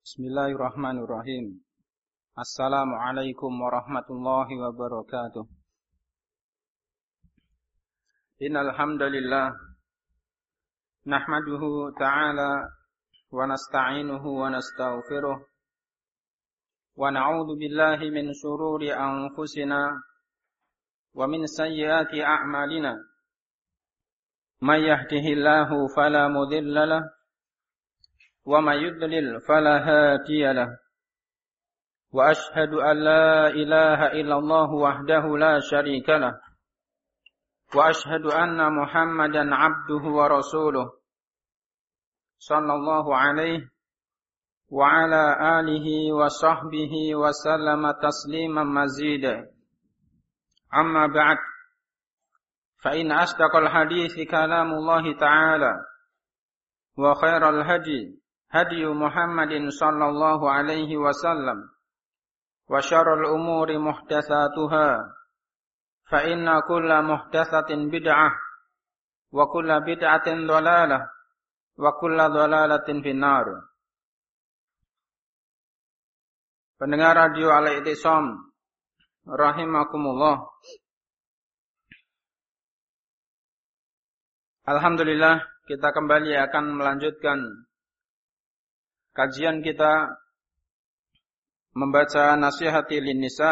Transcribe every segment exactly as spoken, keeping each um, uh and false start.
Bismillahirrahmanirrahim. Assalamualaikum warahmatullahi wabarakatuh. Innal hamdalillah nahmaduhu ta'ala wa nasta'inuhu wa nastaghfiruh wa na'udzu billahi min shururi anfusina wa min sayyiati a'malina. May yahdihillahu fala mudilla lahu wa may yudlil fala hadiya lahu. Wa ashhadu an la ilaha illallah wahdahu la syarika lahu. Wa ashhadu anna Muhammadan abduhu wa rasuluh. Sallallahu alaihi wa ala alihi wa sahbihi wa sallama tasliman mazida. Amma ba'd. Fa in asdaqal hadithi kalamullahi ta'ala wa khairal hadi hadi Muhammadin sallallahu alaihi wasallam wa syarrul umuri muhdatsatuha fa inna kulla muhdatsatin bid'ah wa kulla bid'atin dhalalah wa kulla dhalalatin finnar. Pendengar radio Al-I'tisam rahimakumullah. Alhamdulillah, kita kembali akan melanjutkan kajian kita membaca Nasihati Lin-Nisa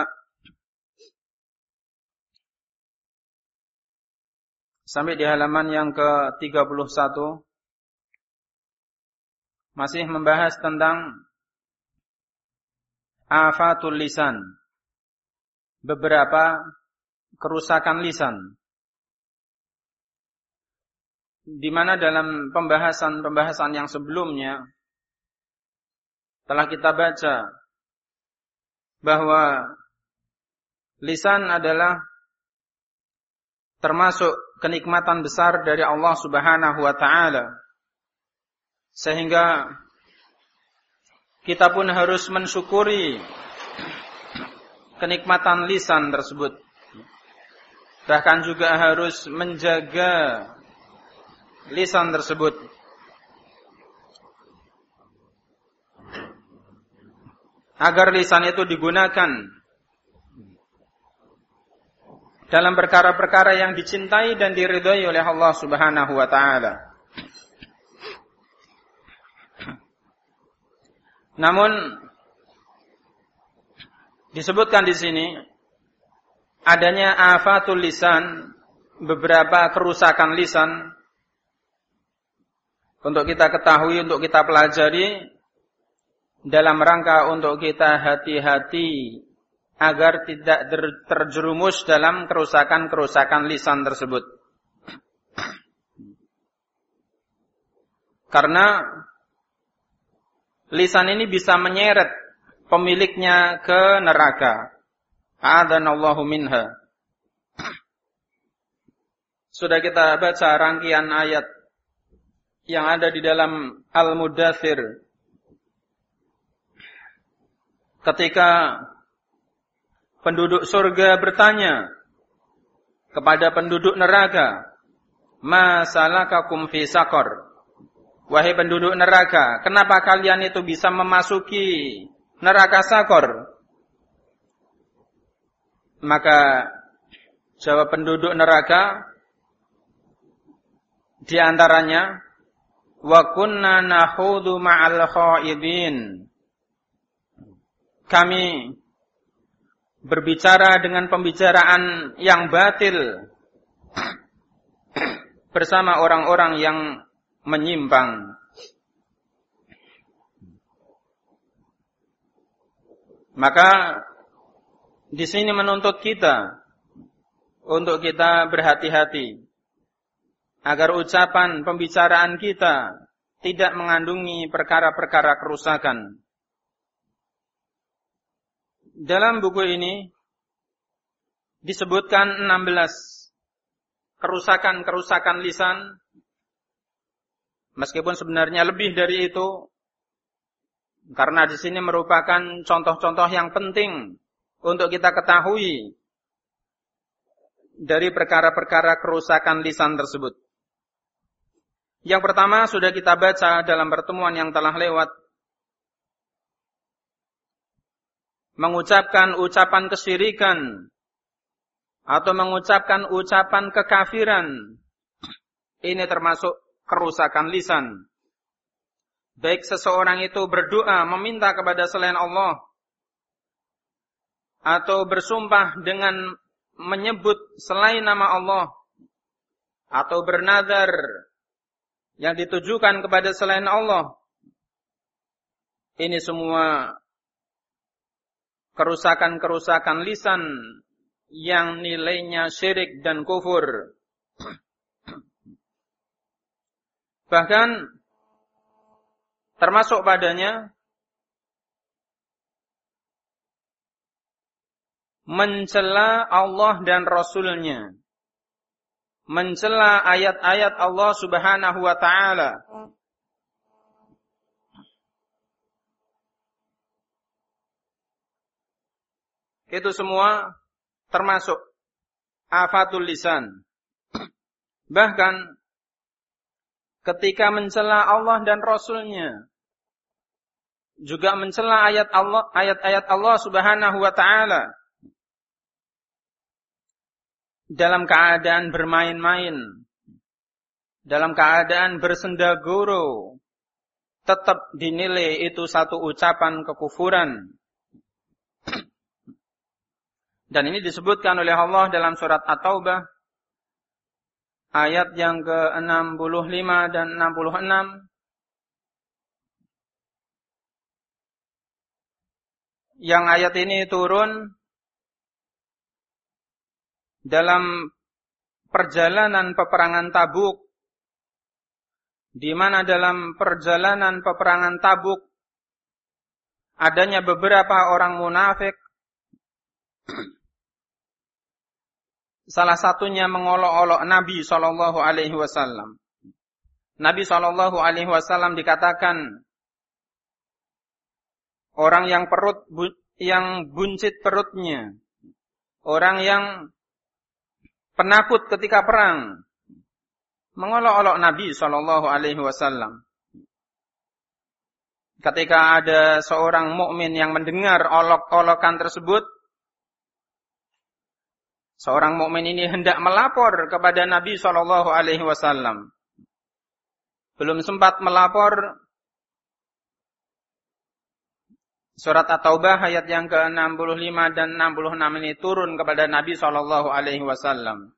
sampai di halaman yang ke tiga puluh satu, masih membahas tentang afatul lisan, beberapa kerusakan lisan, di mana dalam pembahasan-pembahasan yang sebelumnya telah kita baca bahwa lisan adalah termasuk kenikmatan besar dari Allah Subhanahu wa taala, sehingga kita pun harus mensyukuri kenikmatan lisan tersebut. Bahkan juga harus menjaga lisan tersebut. Agar lisan itu digunakan dalam perkara-perkara yang dicintai dan diridhai oleh Allah Subhanahu wa taala. Namun disebutkan di sini adanya afatul lisan, beberapa kerusakan lisan, untuk kita ketahui, untuk kita pelajari, dalam rangka untuk kita hati-hati agar tidak terjerumus dalam kerusakan-kerusakan lisan tersebut. Karena lisan ini bisa menyeret pemiliknya ke neraka. A'adhanallahu minha. Sudah kita baca rangkaian ayat yang ada di dalam Al-Mudaththir, ketika penduduk surga bertanya kepada penduduk neraka, "Ma salakakum fi saqar?" Wahai penduduk neraka, kenapa kalian itu bisa memasuki neraka Saqar? Maka jawab penduduk neraka di antaranya, "Wa kunna nahudu ma'al khaidin." Kami berbicara dengan pembicaraan yang batil bersama orang-orang yang menyimpang. Maka di sini menuntut kita untuk kita berhati-hati agar ucapan pembicaraan kita tidak mengandungi perkara-perkara kerusakan. Dalam buku ini disebutkan enam belas kerusakan-kerusakan lisan, meskipun sebenarnya lebih dari itu, karena di sini merupakan contoh-contoh yang penting untuk kita ketahui dari perkara-perkara kerusakan lisan tersebut. Yang pertama sudah kita baca dalam pertemuan yang telah lewat, mengucapkan ucapan kesyirikan atau mengucapkan ucapan kekafiran, ini termasuk kerusakan lisan. Baik seseorang itu berdoa meminta kepada selain Allah atau bersumpah dengan menyebut selain nama Allah atau bernazar yang ditujukan kepada selain Allah, ini semua kerusakan-kerusakan lisan yang nilainya syirik dan kufur. Bahkan termasuk padanya mencela Allah dan Rasul-Nya, mencela ayat-ayat Allah Subhanahu wa ta'ala. Itu semua termasuk afatul lisan. Bahkan ketika mencela Allah dan Rasul-Nya, juga mencela ayat Allah, ayat-ayat Allah Subhanahu wa ta'ala, dalam keadaan bermain-main, dalam keadaan bersendaguro, tetap dinilai itu satu ucapan kekufuran. Dan ini disebutkan oleh Allah dalam surat At-Taubah ayat yang ke enam puluh lima dan enam puluh enam. Yang ayat ini turun dalam perjalanan peperangan Tabuk, di mana dalam perjalanan peperangan Tabuk adanya beberapa orang munafik. Salah satunya mengolok-olok Nabi shallallahu alaihi wasallam. Nabi shallallahu alaihi wasallam dikatakan orang yang perut yang buncit perutnya, orang yang penakut ketika perang, mengolok-olok Nabi shallallahu alaihi wasallam. Ketika ada seorang mukmin yang mendengar olok-olokan tersebut, seorang mukmin ini hendak melapor kepada Nabi shallallahu alaihi wasallam. Belum sempat melapor, surat At-Taubah ayat yang ke enam puluh lima dan enam puluh enam ini turun kepada Nabi shallallahu alaihi wasallam.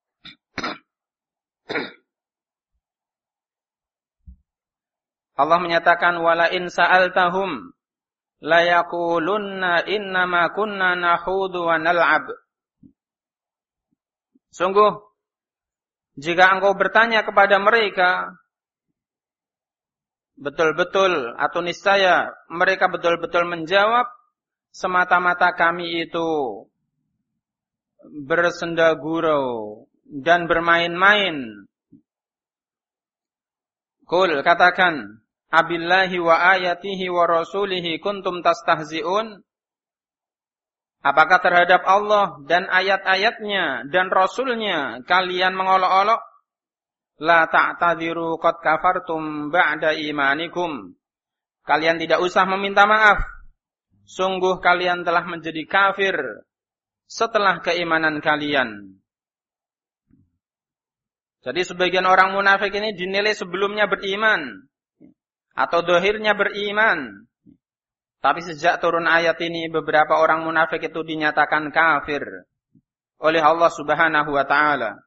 Allah menyatakan, wala in sa'altahum la yaqulunna innama kunna nahudu wa nal'ab. Sungguh, jika engkau bertanya kepada mereka, betul-betul atau niscaya mereka betul-betul menjawab, semata-mata kami itu bersendagurau dan bermain-main. Qul, katakan, abillahi wa ayatihi wa rasulihi kuntum tastahzi'un. Apakah terhadap Allah dan ayat-ayatnya dan Rasulnya kalian mengolok-olok? La ta'tadiru qad kafartum ba'da imanikum. Kalian tidak usah meminta maaf. Sungguh kalian telah menjadi kafir setelah keimanan kalian. Jadi sebagian orang munafik ini dinilai sebelumnya beriman atau dohirnya beriman. Tapi sejak turun ayat ini, beberapa orang munafik itu dinyatakan kafir oleh Allah Subhanahu wa ta'ala.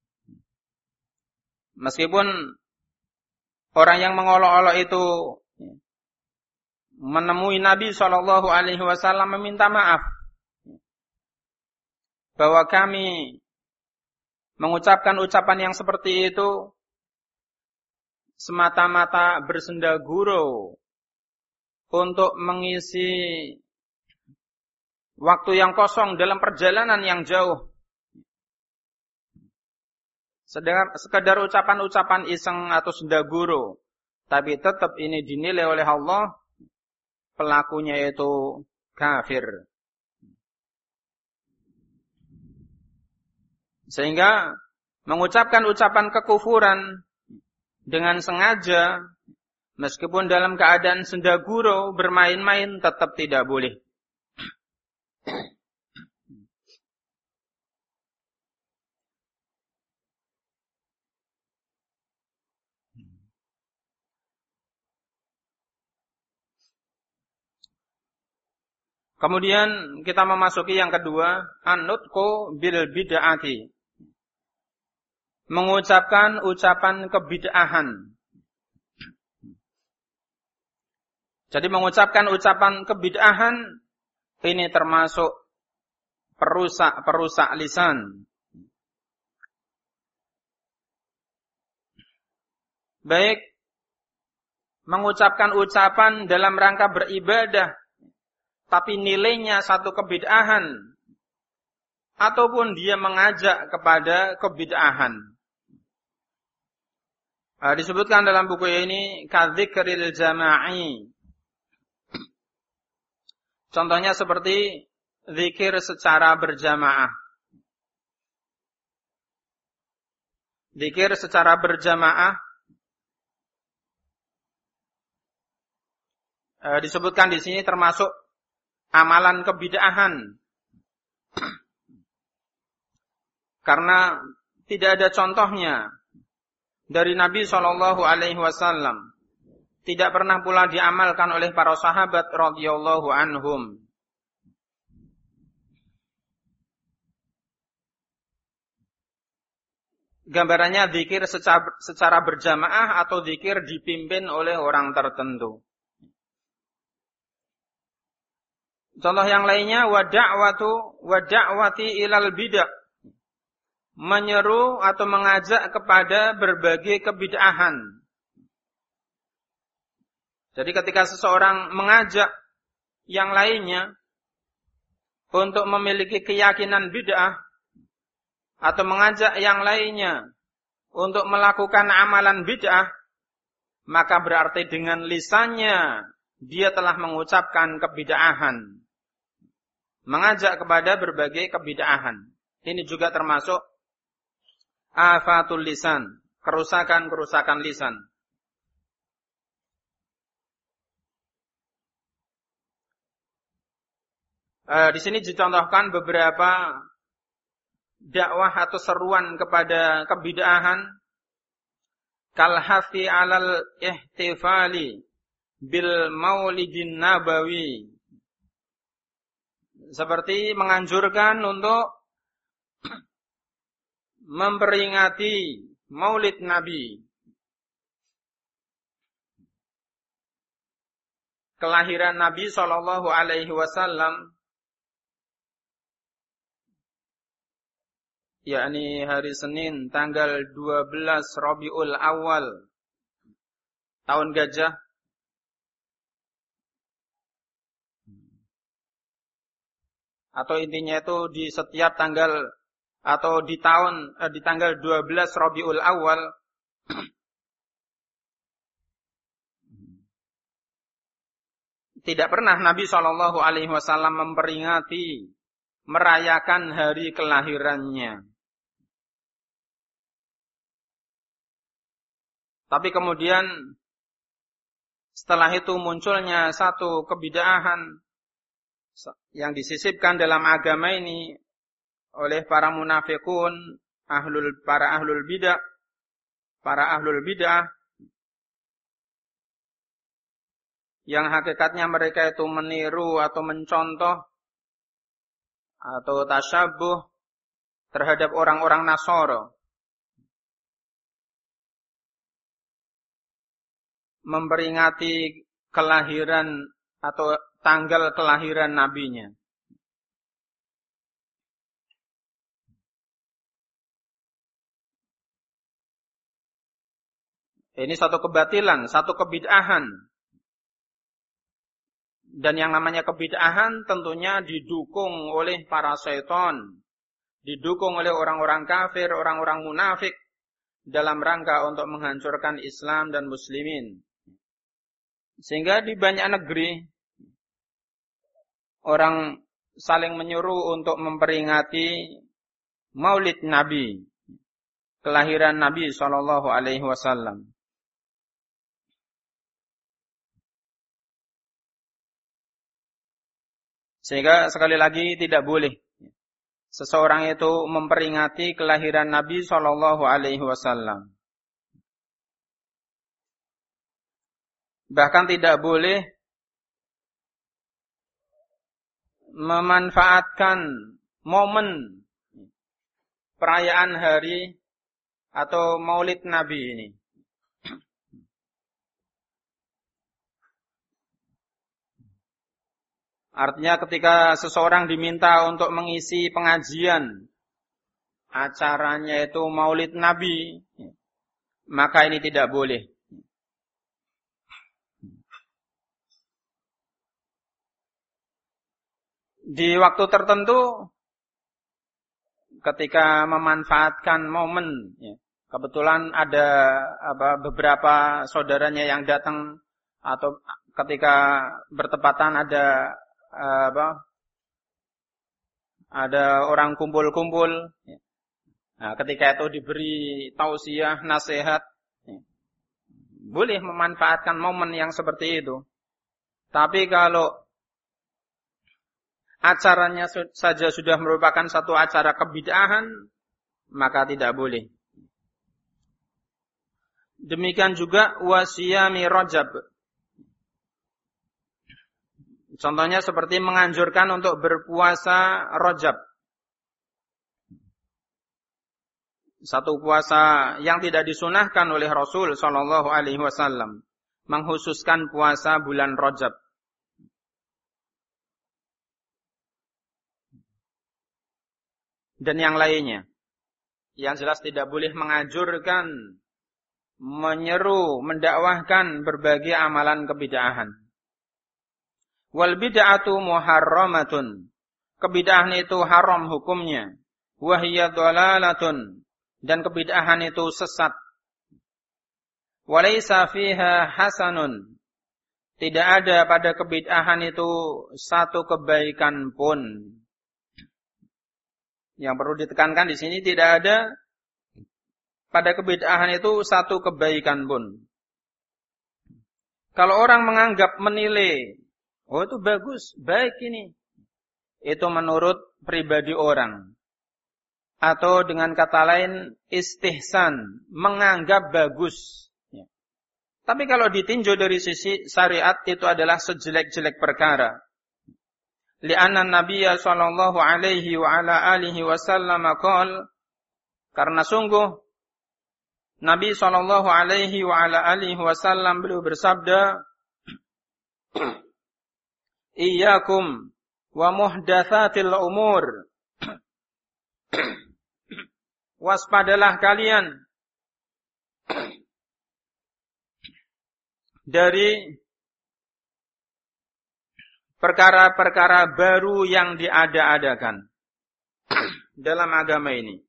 Meskipun orang yang mengolok-olok itu menemui Nabi shallallahu alaihi wasallam meminta maaf bahwa kami mengucapkan ucapan yang seperti itu semata-mata bersendagurau untuk mengisi waktu yang kosong dalam perjalanan yang jauh. Sekedar ucapan-ucapan iseng atau sendagurau, tapi tetap ini dinilai oleh Allah pelakunya itu kafir. Sehingga mengucapkan ucapan kekufuran dengan sengaja, meskipun dalam keadaan sendagurau, bermain-main, tetap tidak boleh. Kemudian kita memasuki yang kedua, an-nutqu bil bid'ati. Mengucapkan ucapan kebid'ahan. Jadi mengucapkan ucapan kebid'ahan ini termasuk perusak-perusak lisan. Baik mengucapkan ucapan dalam rangka beribadah, tapi nilainya satu kebid'ahan, ataupun dia mengajak kepada kebid'ahan. Uh, disebutkan dalam buku ini kadzikril jama'i. Contohnya seperti zikir secara berjamaah. Zikir secara berjamaah uh, disebutkan di sini termasuk amalan kebid'ahan. Karena tidak ada contohnya dari Nabi shallallahu alaihi wasallam. Tidak pernah pula diamalkan oleh para sahabat radhiyallahu anhum. Gambarannya zikir secara, secara berjamaah atau zikir dipimpin oleh orang tertentu. Contoh yang lainnya wa da'watu wa da'wati ilal bid'ah. Menyeru atau mengajak kepada berbagai kebid'ahan. Jadi ketika seseorang mengajak yang lainnya untuk memiliki keyakinan bid'ah, atau mengajak yang lainnya untuk melakukan amalan bid'ah, maka berarti dengan lisannya dia telah mengucapkan kebid'ahan. Mengajak kepada berbagai kebid'ahan. Ini juga termasuk afatul lisan, kerusakan-kerusakan lisan. Uh, di sini dicontohkan beberapa dakwah atau seruan kepada kebid'ahan, kal hafi 'alal ihtifali bil maulidin nabawi. Seperti menganjurkan untuk memperingati Maulid Nabi, kelahiran Nabi shallallahu alaihi wasallam, yakni hari Senin tanggal dua belas Rabiul Awal tahun Gajah, atau intinya itu di setiap tanggal atau di tahun eh, di tanggal dua belas Rabiul Awal tidak pernah Nabi shallallahu alaihi wasallam memperingati, merayakan hari kelahirannya. Tapi kemudian setelah itu munculnya satu kebid'ahan yang disisipkan dalam agama ini oleh para munafikun, ahlul para ahlul bidah, para ahlul bidah yang hakikatnya mereka itu meniru atau mencontoh atau tasyabuh terhadap orang-orang Nasara, memperingati kelahiran atau tanggal kelahiran nabinya. Ini satu kebatilan, satu kebid'ahan. Dan yang namanya kebid'ahan tentunya didukung oleh para syaitan, didukung oleh orang-orang kafir, orang-orang munafik dalam rangka untuk menghancurkan Islam dan muslimin. Sehingga di banyak negeri orang saling menyuruh untuk memperingati Maulid Nabi, kelahiran Nabi shallallahu alaihi wasallam. Sehingga sekali lagi tidak boleh seseorang itu memperingati kelahiran Nabi shallallahu alaihi wasallam. Bahkan tidak boleh memanfaatkan momen perayaan hari atau Maulid Nabi ini. Artinya ketika seseorang diminta untuk mengisi pengajian, acaranya itu Maulid Nabi, maka ini tidak boleh. Di waktu tertentu, ketika memanfaatkan momen, ya, kebetulan ada apa, beberapa saudaranya yang datang, atau ketika bertepatan ada apa, ada orang kumpul-kumpul, ya. Nah, ketika itu diberi tausiah, nasihat, ya, boleh memanfaatkan momen yang seperti itu. Tapi kalau acaranya saja sudah merupakan satu acara kebid'ahan, maka tidak boleh. Demikian juga wasiyami Rajab. Contohnya seperti menganjurkan untuk berpuasa Rajab. Satu puasa yang tidak disunahkan oleh Rasul sallallahu alaihi wasallam, mengkhususkan puasa bulan Rajab. Dan yang lainnya. Yang jelas tidak boleh menganjurkan, menyeru, mendakwahkan berbagai amalan kebid'ahan. Wal bid'atu muharramatun. Kebid'ahan itu haram hukumnya. Wa hiya dhalalatun. Dan kebid'ahan itu sesat. Wa laisa fiha hasanun. Tidak ada pada kebid'ahan itu satu kebaikan pun. Yang perlu ditekankan di sini, tidak ada pada kebid'ahan itu satu kebaikan pun. Kalau orang menganggap, menilai, oh itu bagus, baik ini, itu menurut pribadi orang. Atau dengan kata lain, istihsan, menganggap bagus. Ya. Tapi kalau ditinjau dari sisi syariat, itu adalah sejelek-jelek perkara. Li'anna Nabiya sallallahu alaihi wa ala alihi wasallam qala, karena sungguh Nabi sallallahu alaihi wa ala alihi wasallam beliau bersabda, iyyakum wa muhdatsatil umur. Waspadalah kalian dari perkara-perkara baru yang diada-adakan dalam agama ini.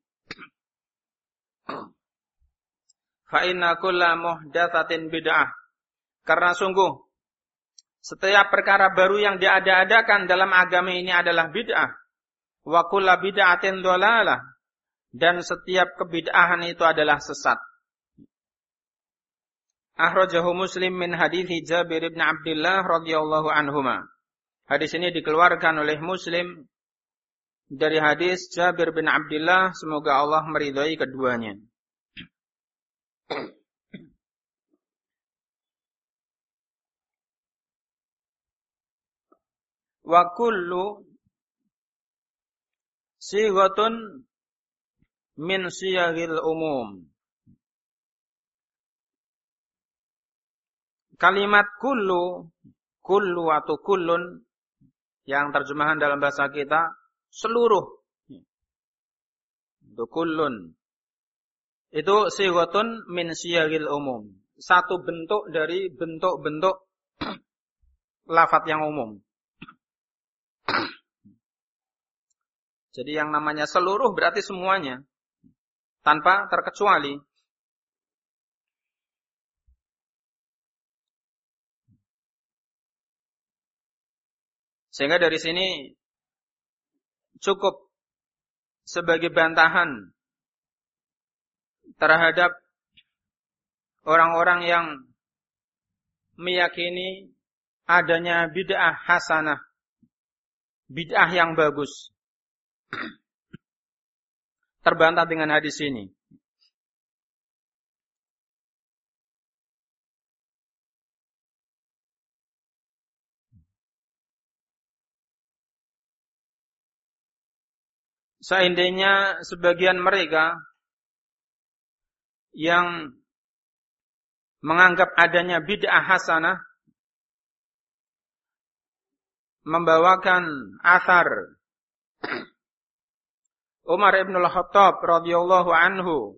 Fa inna kulla muhdatsatin bid'ah. Karena sungguh setiap perkara baru yang diada-adakan dalam agama ini adalah bid'ah. Wa kulla bid'atin dhalalah. Dan setiap kebid'ahan itu adalah sesat. Akhrajahu Muslim min hadithi Jabir bin Abdullah radhiyallahu anhuma. Hadis ini dikeluarkan oleh Muslim dari hadis Jabir bin Abdullah, semoga Allah meridhai keduanya. Wa kullu sighatun min siyaghil umum. Kalimat kullu, kullu atau kullun, yang terjemahan dalam bahasa kita seluruh. Itu kullun. Itu sighatun min siyaghil umum. Satu bentuk dari bentuk-bentuk lafaz yang umum. Jadi yang namanya seluruh berarti semuanya, tanpa terkecuali. Sehingga dari sini cukup sebagai bantahan terhadap orang-orang yang meyakini adanya bid'ah hasanah, bid'ah yang bagus. Terbantah dengan hadis ini. seandainya sebagian mereka yang menganggap adanya bid'ah hasanah membawakan athar Umar ibn al-Khattab radhiyallahu anhu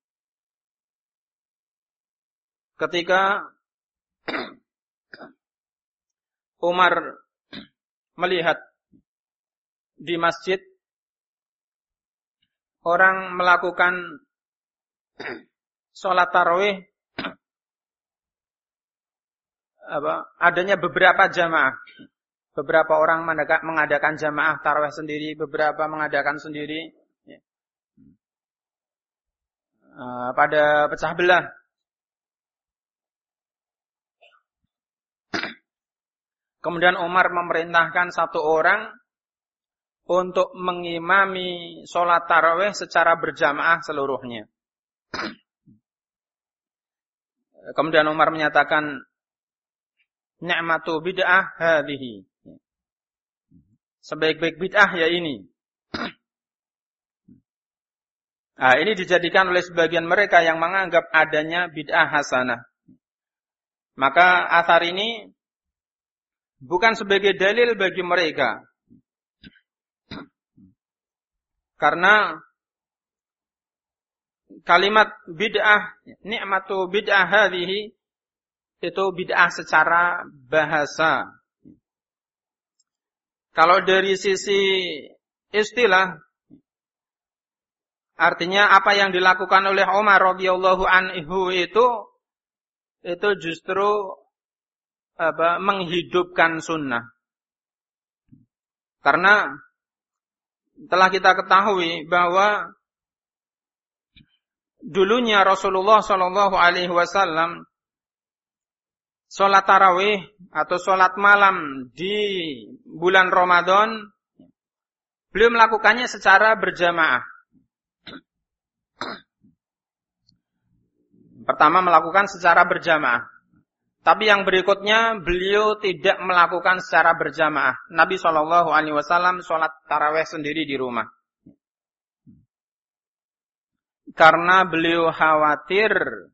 ketika Umar melihat di masjid orang melakukan sholat tarawih apa adanya beberapa jamaah. Beberapa orang mengadakan jamaah tarawih sendiri, beberapa mengadakan sendiri. Uh, pada pecah belah. Kemudian Umar memerintahkan satu orang untuk mengimami sholat tarawih secara berjamaah seluruhnya. Kemudian Umar menyatakan, ni'matu bid'ah hadhihi. Sebaik-baik bid'ah ya ini. Nah, ini dijadikan oleh sebagian mereka yang menganggap adanya bid'ah hasanah. Maka athar ini bukan sebagai dalil bagi mereka. Karena kalimat bid'ah, ni'matu bid'ah hadhihi, itu bid'ah secara bahasa. Kalau dari sisi istilah, artinya apa yang dilakukan oleh Umar radhiyallahu anhu itu itu justru apa, menghidupkan sunnah. Karena telah kita ketahui bahwa dulunya Rasulullah shallallahu alaihi wasallam sholat tarawih atau sholat malam di bulan Ramadan, beliau melakukannya secara berjamaah. Pertama melakukan secara berjamaah. Tapi yang berikutnya beliau tidak melakukan secara berjamaah. Nabi shallallahu alaihi wasallam sholat tarawih sendiri di rumah. Karena beliau khawatir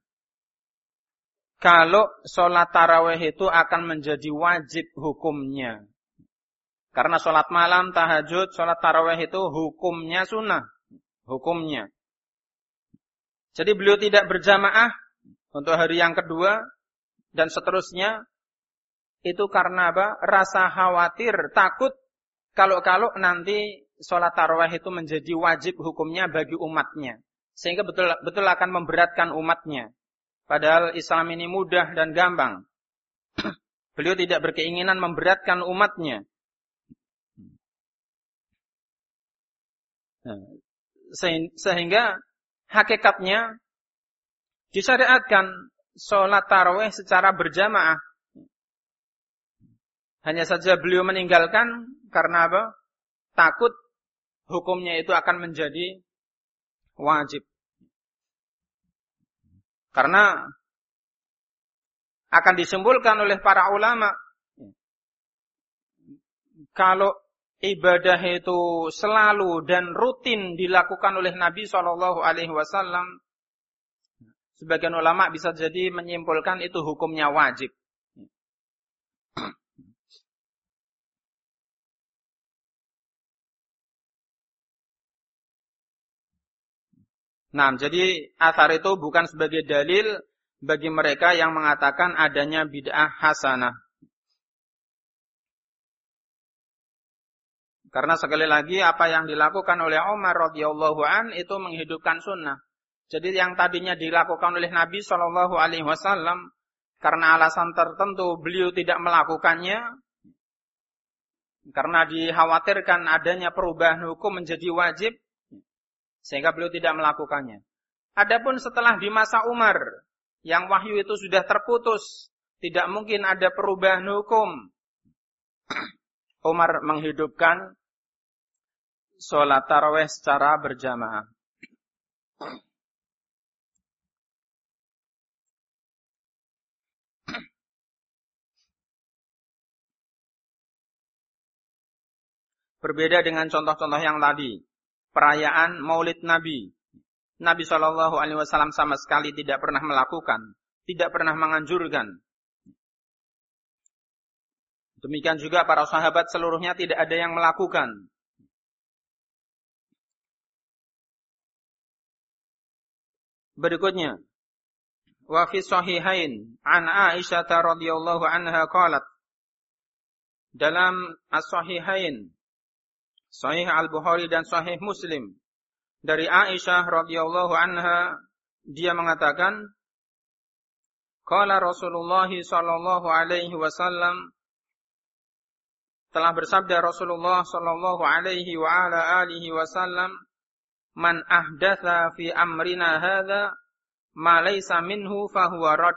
kalau sholat tarawih itu akan menjadi wajib hukumnya. Karena sholat malam, tahajud, sholat tarawih itu hukumnya sunnah. Hukumnya. Jadi beliau tidak berjamaah untuk hari yang kedua dan seterusnya. Itu karena apa? Rasa khawatir, takut kalau-kalau nanti sholat tarawih itu menjadi wajib hukumnya bagi umatnya. Sehingga betul betul akan memberatkan umatnya. Padahal Islam ini mudah dan gampang. Beliau tidak berkeinginan memberatkan umatnya. Sehingga hakikatnya disyariatkan sholat tarawih secara berjamaah. Hanya saja beliau meninggalkan karena apa? Takut hukumnya itu akan menjadi wajib. Karena akan disimpulkan oleh para ulama, kalau ibadah itu selalu dan rutin dilakukan oleh Nabi shallallahu alaihi wasallam, sebagian ulama bisa jadi menyimpulkan itu hukumnya wajib. Nah, jadi athar itu bukan sebagai dalil bagi mereka yang mengatakan adanya bid'ah hasanah. Karena sekali lagi apa yang dilakukan oleh Umar radhiyallahu an itu menghidupkan sunnah. Jadi yang tadinya dilakukan oleh Nabi shallallahu alaihi wasallam karena alasan tertentu beliau tidak melakukannya, karena dikhawatirkan adanya perubahan hukum menjadi wajib, sehingga beliau tidak melakukannya. Adapun setelah di masa Umar, yang wahyu itu sudah terputus, tidak mungkin ada perubahan hukum. Umar menghidupkan sholat tarawih secara berjamaah. Berbeda dengan contoh-contoh yang tadi. perayaan Maulid Nabi. Nabi shallallahu alaihi wasallam sama sekali tidak pernah melakukan, tidak pernah menganjurkan. Demikian juga para sahabat seluruhnya tidak ada yang melakukan. Berikutnya, wa fi sahihain an Aisyah radhiyallahu anha qalat, dalam as-sahihain, Sahih Al-Bukhari dan Sahih Muslim, dari Aisyah radhiyallahu anha, dia mengatakan, qala Rasulullah sallallahu alaihi wasallam, telah bersabda Rasulullah sallallahu alaihi wa ala alihi wasallam, man ahdatsa fi amrina hadza ma laysa minhu fahuwa rad.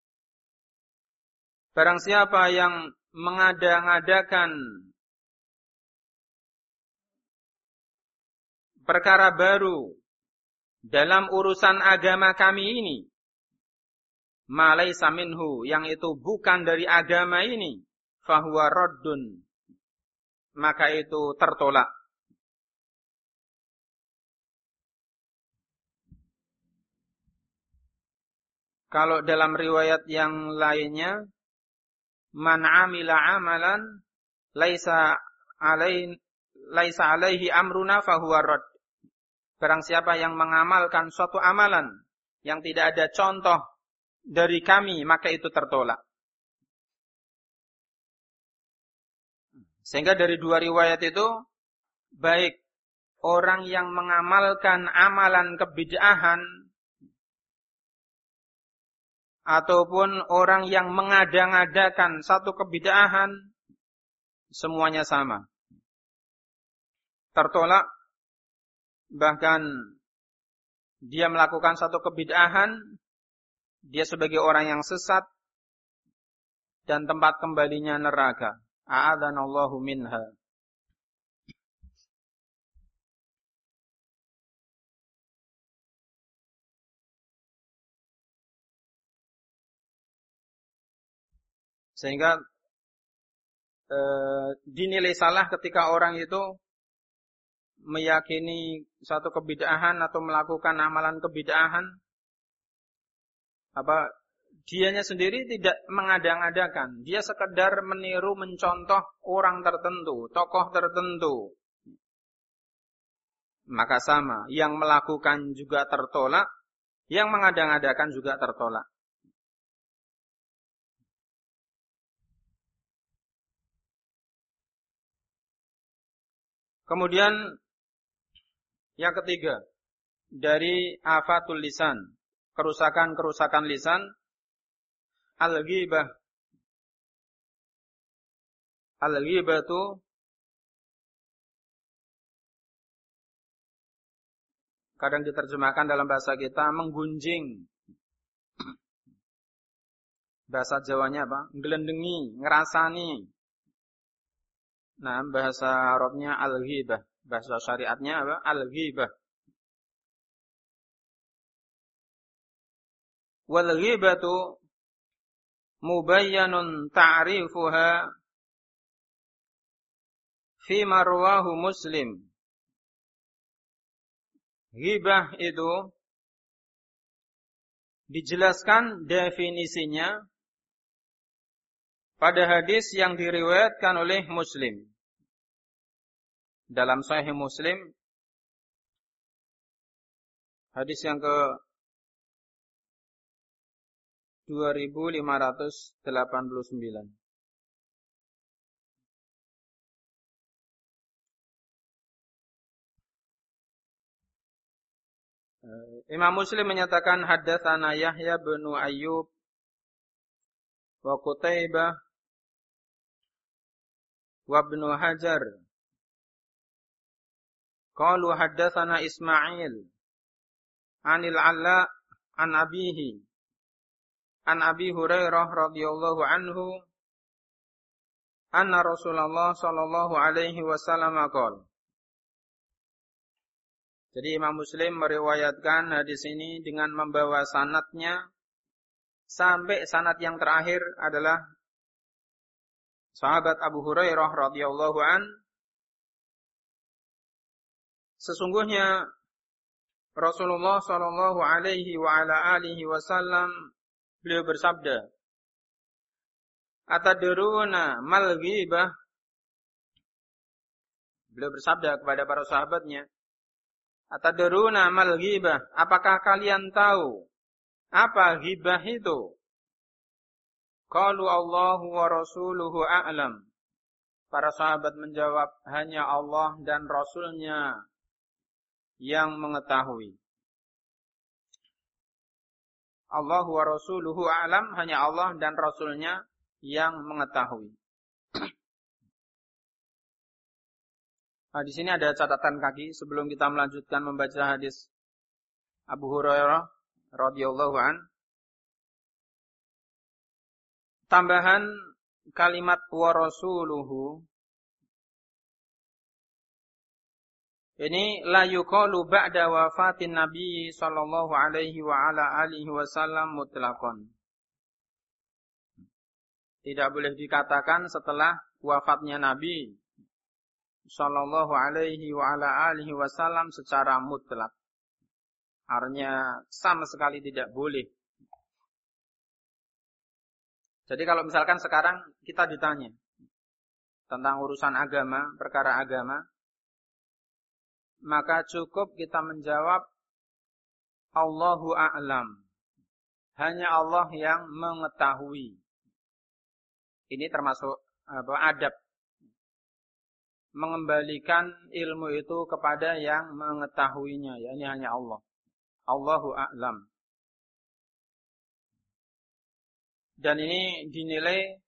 Barang siapa yang mengada-ngadakan perkara baru dalam urusan agama kami ini, ma laysa minhu, yang itu bukan dari agama ini, fahuwa raddun, maka itu tertolak. Kalau dalam riwayat yang lainnya, man amila amalan laisa alaihi laisa alaihi amruna fahuwa rad. Barang siapa yang mengamalkan suatu amalan yang tidak ada contoh dari kami, maka itu tertolak. Sehingga dari dua riwayat itu, baik orang yang mengamalkan amalan kebid'ahan ataupun orang yang mengada-ngadakan satu kebid'ahan, semuanya sama, tertolak. Bahkan dia melakukan satu kebid'ahan, dia sebagai orang yang sesat dan tempat kembalinya neraka. A'adhanallahu minha. Sehingga e, dinilai salah ketika orang itu meyakini satu kebid'ahan atau melakukan amalan kebid'ahan, apa dianya sendiri tidak mengada-ngadakan, dia sekedar meniru, mencontoh orang tertentu, tokoh tertentu, maka sama, yang melakukan juga tertolak, yang mengada-ngadakan juga tertolak. Kemudian yang ketiga, dari afatul lisan, kerusakan-kerusakan lisan, al-ghibah. Al-ghibah itu kadang diterjemahkan dalam bahasa kita menggunjing. Bahasa Jawanya apa? Nggelendengi, ngerasani. Nah, bahasa Arabnya al-ghibah. Bahasa syariatnya apa? Al-ghibah. Wal-ghibatu mubayyanun ta'rifuha fi marwahu Muslim. Ghibah itu dijelaskan definisinya pada hadis yang diriwayatkan oleh Muslim. Dalam Sahih Muslim, hadis yang ke dua ribu lima ratus delapan puluh sembilan. Imam Muslim menyatakan haddatsana Yahya bin Ayyub wa Qutaibah wa Ibn Hajar. Qalu haddatsana Ismail anil Alla an abihi an Abi Hurairah radhiyallahu anhu anna Rasulullah sallallahu alaihi wasallam qala. Jadi Imam Muslim meriwayatkan hadis ini dengan membawa sanadnya sampai sanad yang terakhir adalah sahabat Abu Hurairah radhiyallahu an, Sesungguhnya Rasulullah sallallahu alaihi wa ala alihi wasallam beliau bersabda, "Atadruna mal ghibah?" Beliau bersabda kepada para sahabatnya, "Atadruna mal ghibah? Apakah kalian tahu apa ghibah itu?" Qalu Allahu wa rasuluhu a'lam. Para sahabat menjawab, hanya Allah dan Rasulnya yang mengetahui. Allahu wa rasuluhu a'lam, hanya Allah dan Rasulnya yang mengetahui. Nah, di sini ada catatan kaki sebelum kita melanjutkan membaca hadis Abu Hurairah radhiyallahu an. Tambahan kalimat wa rasuluhu ini la yuqalu ba'da wafatin Nabi sallallahu alaihi wa ala alihi wasallam mutlaqan. Tidak boleh dikatakan setelah wafatnya Nabi sallallahu alaihi wa ala alihi wasallam secara mutlak. Artinya sama sekali tidak boleh. Jadi kalau misalkan sekarang kita ditanya tentang urusan agama, perkara agama, maka cukup kita menjawab Allahu a'lam. Hanya Allah yang mengetahui. Ini termasuk apa, adab. Mengembalikan ilmu itu kepada yang mengetahuinya, yakni hanya Allah. Allahu a'lam. Dan ini dinilai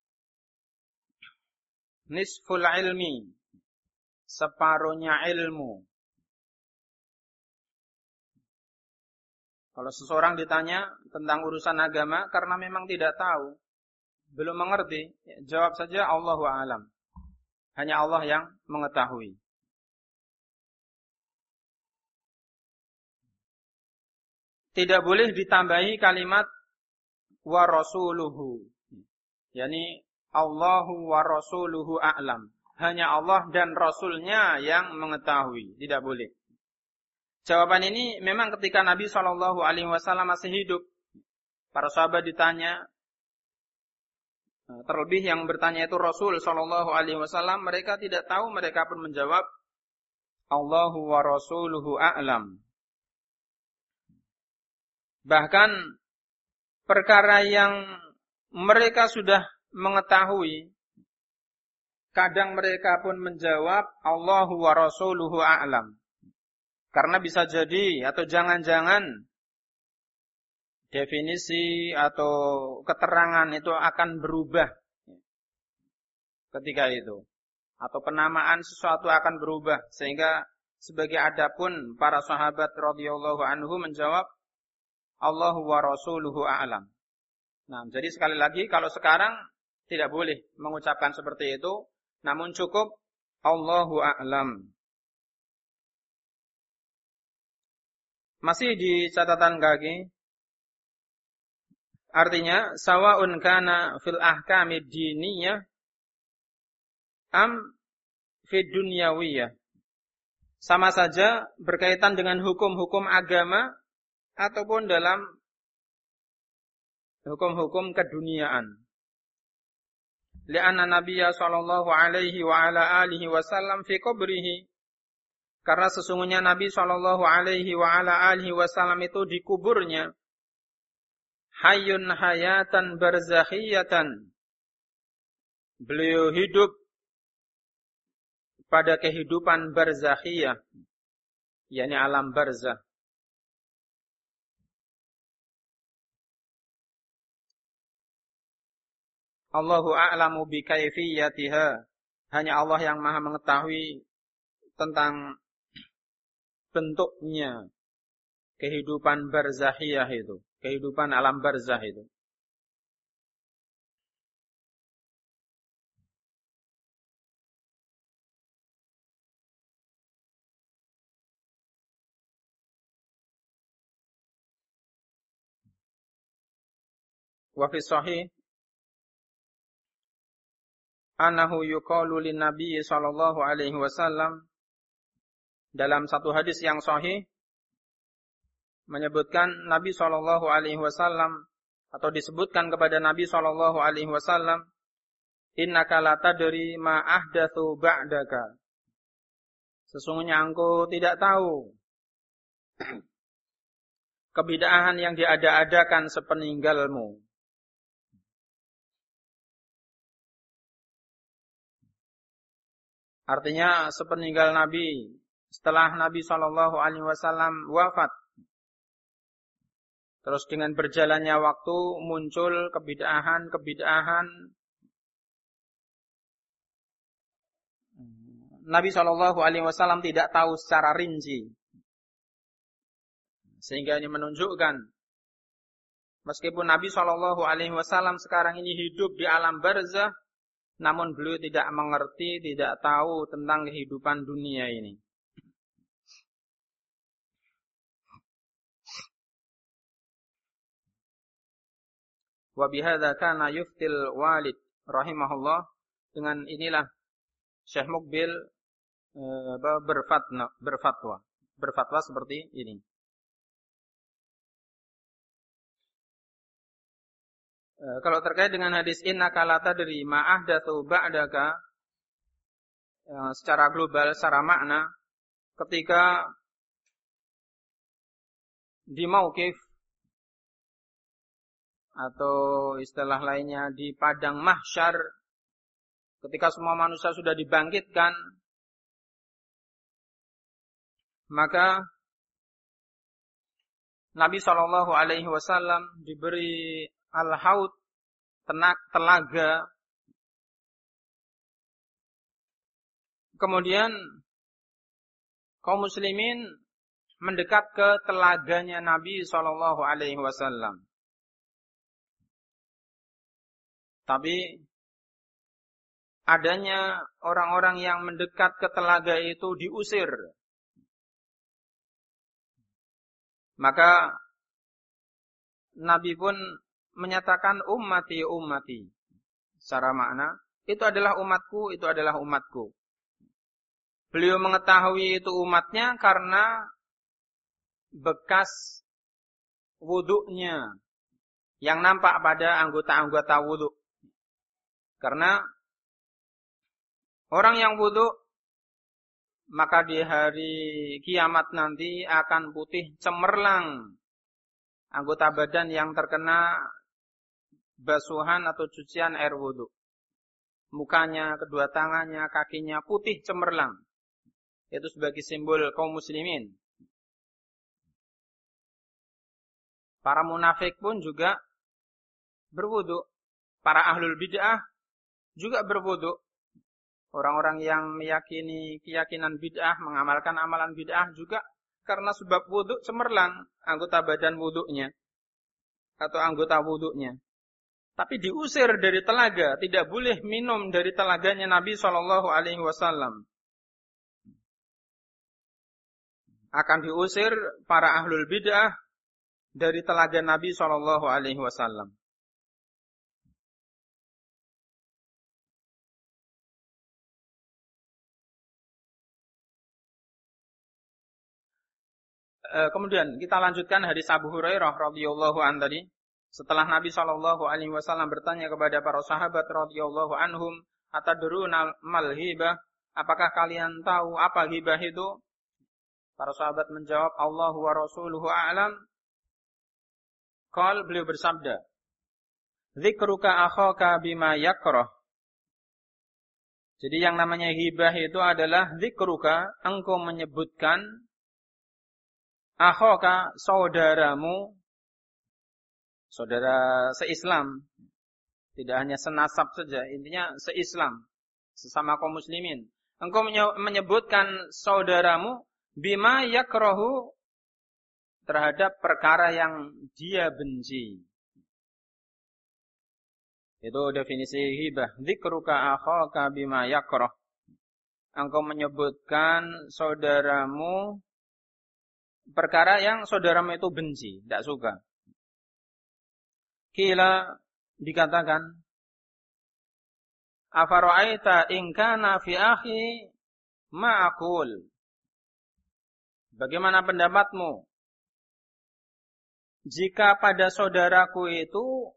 nisful ilmi, separuhnya ilmu. Kalau seseorang ditanya tentang urusan agama karena memang tidak tahu, belum mengerti, jawab saja Allahu a'lam. Hanya Allah yang mengetahui. Tidak boleh ditambahi kalimat wa rasuluhu. Yani Allahu wa rasuluhu a'lam. Hanya Allah dan Rasulnya yang mengetahui. Tidak boleh. Jawaban ini memang ketika Nabi shallallahu alaihi wasallam masih hidup. Para sahabat ditanya, terlebih yang bertanya itu Rasul shallallahu alaihi wasallam, mereka tidak tahu, mereka pun menjawab Allahu wa rasuluhu a'lam. Bahkan perkara yang mereka sudah mengetahui, kadang mereka pun menjawab Allahu wa rasuluhu a'lam. Karena bisa jadi atau jangan-jangan definisi atau keterangan itu akan berubah ketika itu. Atau penamaan sesuatu akan berubah. Sehingga sebagai adab pun para sahabat radhiyallahu anhu menjawab Allahu wa rasuluhu a'lam. Nah, jadi sekali lagi kalau sekarang tidak boleh mengucapkan seperti itu. Namun cukup Allahu a'lam. Masih di catatan kaki. Artinya, sawa'un kana fil ahkamid diniyah am fid dunyawiyah. Sama saja berkaitan dengan hukum-hukum agama ataupun dalam hukum-hukum keduniaan. Li'anna Nabiyya sallallahu alaihi wa ala alihi wasallam fi qabrihi. Karena sesungguhnya Nabi sallallahu alaihi wa ala alihi wasallam itu di kuburnya hayyun hayatan barzakhiyatan. Beliau hidup pada kehidupan barzakhiyah, yakni alam barzakh. Allahu a'lamu bi kaifiyatiha. Hanya Allah yang Maha mengetahui tentang bentuknya kehidupan barzakhiyah itu. Kehidupan alam barzakh itu. Wa fi sahih annahu yuqalu lin nabiy sallallahu alaihi wasallam dalam satu hadis yang sahih menyebutkan Nabi shallallahu alaihi wasallam atau disebutkan kepada Nabi shallallahu alaihi wasallam, innaka la tadri ma ahdatsu ba'daka. Sesungguhnya engkau tidak tahu kebid'ahan yang diada-adakan sepeninggalmu. Artinya sepeninggal Nabi, setelah Nabi shallallahu alaihi wasallam wafat, terus dengan berjalannya waktu muncul kebid'ahan-kebid'ahan. Nabi shallallahu alaihi wasallam tidak tahu secara rinci. Sehingga ini menunjukkan, meskipun Nabi shallallahu alaihi wasallam sekarang ini hidup di alam barzah, namun beliau tidak mengerti, tidak tahu tentang kehidupan dunia ini. Wa bihadza kana yuftil walid rahimahullah. Dengan inilah Syekh Muqbil e, berfatwa, berfatwa, berfatwa seperti ini. E, kalau terkait dengan hadis innaka la tadri ma ahdatsu ba'daka, e, secara global, secara makna, ketika di mauqif atau istilah lainnya di padang mahsyar, ketika semua manusia sudah dibangkitkan, maka Nabi shallallahu alaihi wasallam diberi al-haud, tenak telaga. Kemudian kaum muslimin mendekat ke telaganya Nabi shallallahu alaihi wasallam. Tapi adanya orang-orang yang mendekat ke telaga itu diusir. Maka Nabi pun menyatakan ummati ummati. Secara makna, itu adalah umatku, itu adalah umatku. Beliau mengetahui itu umatnya karena bekas wuduknya yang nampak pada anggota-anggota wuduk. Karena orang yang wuduk, maka di hari kiamat nanti akan putih cemerlang anggota badan yang terkena basuhan atau cucian air wudhu. Mukanya, kedua tangannya, kakinya putih cemerlang. Itu sebagai simbol kaum muslimin. Para munafik pun juga berwudhu. Para ahlul bid'ah juga berwudhu. Orang-orang yang meyakini keyakinan bid'ah, mengamalkan amalan bid'ah juga karena sebab wudhu cemerlang anggota badan wudhunya atau anggota wudhunya. Tapi diusir dari telaga, tidak boleh minum dari telaganya Nabi shallallahu alaihi wasallam. Akan diusir para ahlul bid'ah dari telaga Nabi shallallahu alaihi wasallam. Kemudian kita lanjutkan hadis Abu Hurairah radhiyallahu anhu tadi. Setelah Nabi shallallahu alaihi wasallam bertanya kepada para sahabat radhiyallahu anhum, atadruna mal hibah? Apakah kalian tahu apa hibah itu? Para sahabat menjawab, Allahu wa rasuluhu a'lam. Qal, beliau bersabda, dzikruka akhaka bima yakrah. Jadi yang namanya hibah itu adalah dzikruka, engkau menyebutkan akhaka, saudaramu, saudara seislam, tidak hanya senasab saja, intinya seislam, sesama kaum muslimin. Engkau menyebutkan saudaramu bima yakrahu, terhadap perkara yang dia benci. Itu definisi hibah. Dzikruka akhaka bima yakrah. Engkau menyebutkan saudaramu perkara yang saudaramu itu benci, tidak suka. Kila, dikatakan, afara'aita in kana fi akhi ma aqul. bagaimana pendapatmu jika pada saudaraku itu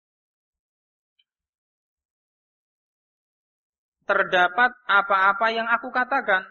terdapat apa-apa yang aku katakan?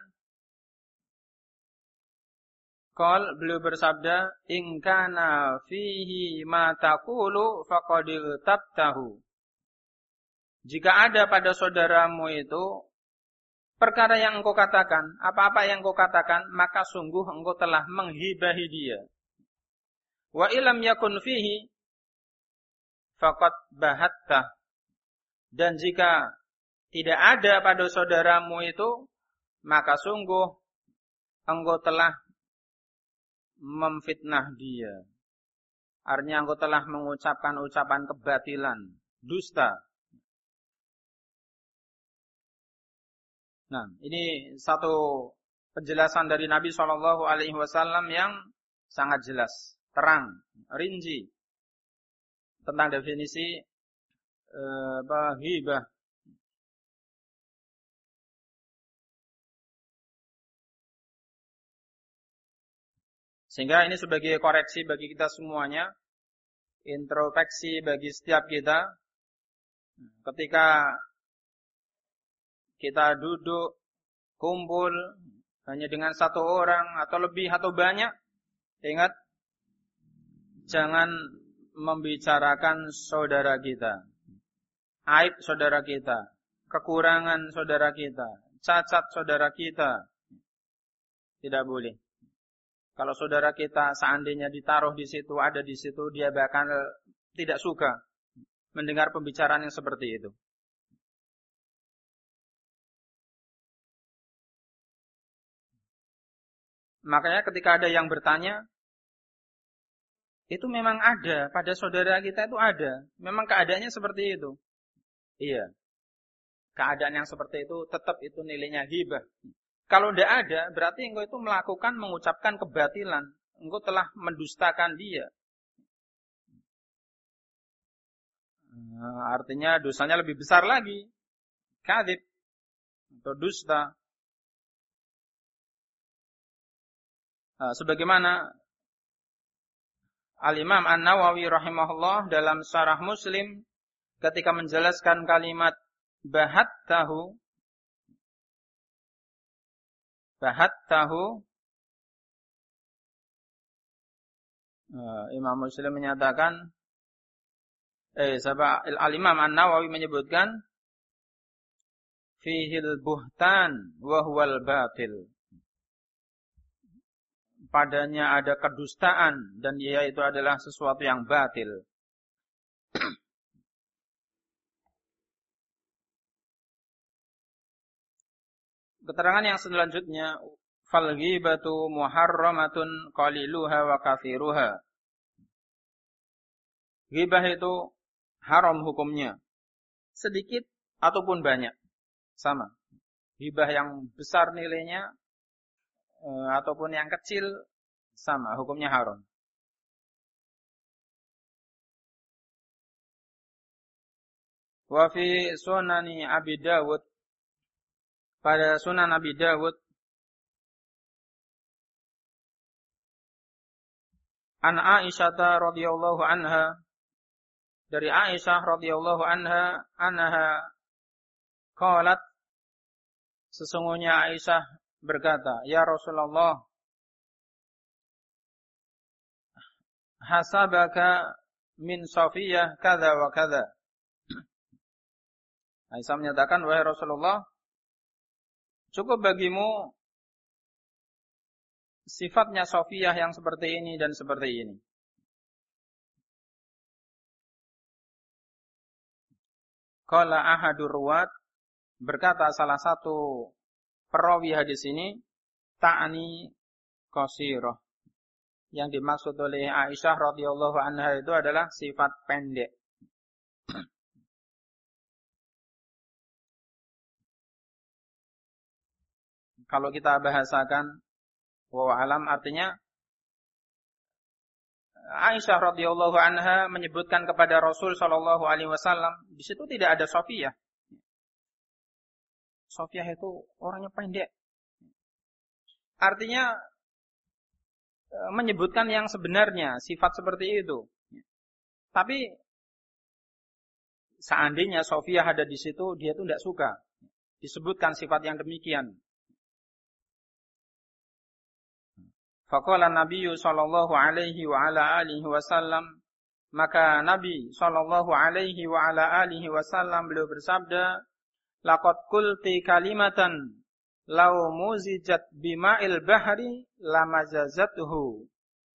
Qal, beliau bersabda, in kana fihi ma taqulu faqad tabtahu. Jika ada pada saudaramu itu perkara yang engkau katakan, apa-apa yang engkau katakan, maka sungguh engkau telah menghibahi dia. Wa ilam yakun fihi faqad bahatta. Dan jika tidak ada pada saudaramu itu, maka sungguh engkau telah memfitnah dia. Artinya engkau telah mengucapkan ucapan kebatilan, dusta. Nah, ini satu penjelasan dari Nabi shallallahu alaihi wasallam yang sangat jelas, terang, rinci tentang definisi eh, ghibah. Sehingga ini sebagai koreksi bagi kita semuanya, introspeksi bagi setiap kita. Ketika kita duduk, kumpul, hanya dengan satu orang atau lebih atau banyak, ingat, jangan membicarakan saudara kita, aib saudara kita, kekurangan saudara kita, cacat saudara kita. Tidak boleh. Kalau saudara kita seandainya ditaruh di situ, ada di situ, dia bahkan tidak suka mendengar pembicaraan yang seperti itu. Makanya ketika ada yang bertanya, itu memang ada, pada saudara kita itu ada. Memang keadaannya seperti itu. Iya. Keadaan yang seperti itu, tetap itu nilainya hibah. Kalau tidak ada, berarti engkau itu melakukan, mengucapkan kebatilan. Engkau telah mendustakan dia. Nah, artinya dosanya lebih besar lagi. Kadzib atau dusta. Nah, sebagaimana Al-Imam An-Nawawi rahimahullah dalam Syarah Muslim ketika menjelaskan kalimat bahat tahu, bahat tahu, uh, Imam Muslim menyatakan, eh, sahabat Al-Imam An-Nawawi menyebutkan, fihil buhtan wa huwal batil. Padanya ada kedustaan dan ia itu adalah sesuatu yang batil. Keterangan yang selanjutnya, fal ghibatu muharramatun qaliluha wa kathiruha. Ghibah itu haram hukumnya, sedikit ataupun banyak, sama. Ghibah yang besar nilainya e, ataupun yang kecil sama, hukumnya haram. Wa fi sunani Abi Dawud, pada Sunan Abi Dawud, an Aisyah radhiyallahu anha, dari Aisyah radhiyallahu anha, anha qalat, sesungguhnya Aisyah berkata, ya Rasulullah, hasabaka min Safiyah kadza wa kadza. Aisyah menyatakan, wahai Rasulullah, cukup bagimu sifatnya Safiyah yang seperti ini dan seperti ini. Qala ahadur ruwat, berkata salah satu perawi hadis ini, ta'ni qasirah. Yang dimaksud oleh Aisyah radhiyallahu anha itu adalah sifat pendek. Kalau kita bahasakan wa alam, artinya Aisyah radhiyallahu anha menyebutkan kepada Rasul sallallahu alaihi wasallam, di situ tidak ada Safiyah. Safiyah itu orangnya pendek. Artinya menyebutkan yang sebenarnya, sifat seperti itu. Tapi seandainya Sofiyah ada di situ, dia itu tidak suka disebutkan sifat yang demikian. Faqala Nabiyyu sallallahu alaihi wa ala alihi wasallam, maka Nabi sallallahu alaihi wa ala alihi wasallam beliau bersabda, laqad qulti kalimatan law muzijat bima'il bahri lamazazathu.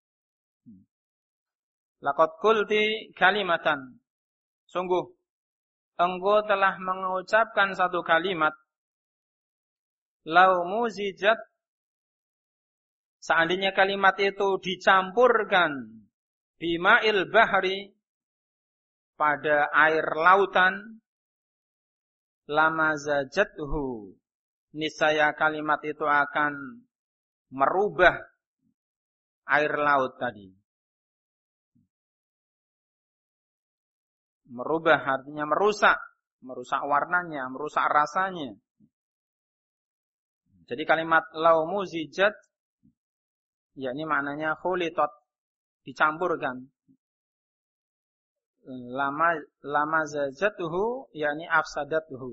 Laqad qulti kalimatan, sungguh engkau telah mengucapkan satu kalimat, law muzijat, seandainya kalimat itu dicampurkan bima'il bahri, pada air lautan, lamazajathu, niscaya kalimat itu akan merubah air laut tadi. Merubah artinya merusak, merusak warnanya, merusak rasanya. Jadi kalimat law muzijat, ya ini maknanya khulitat, dicampurkan. Lama lama zajatuhu, yakni afsadatuhu.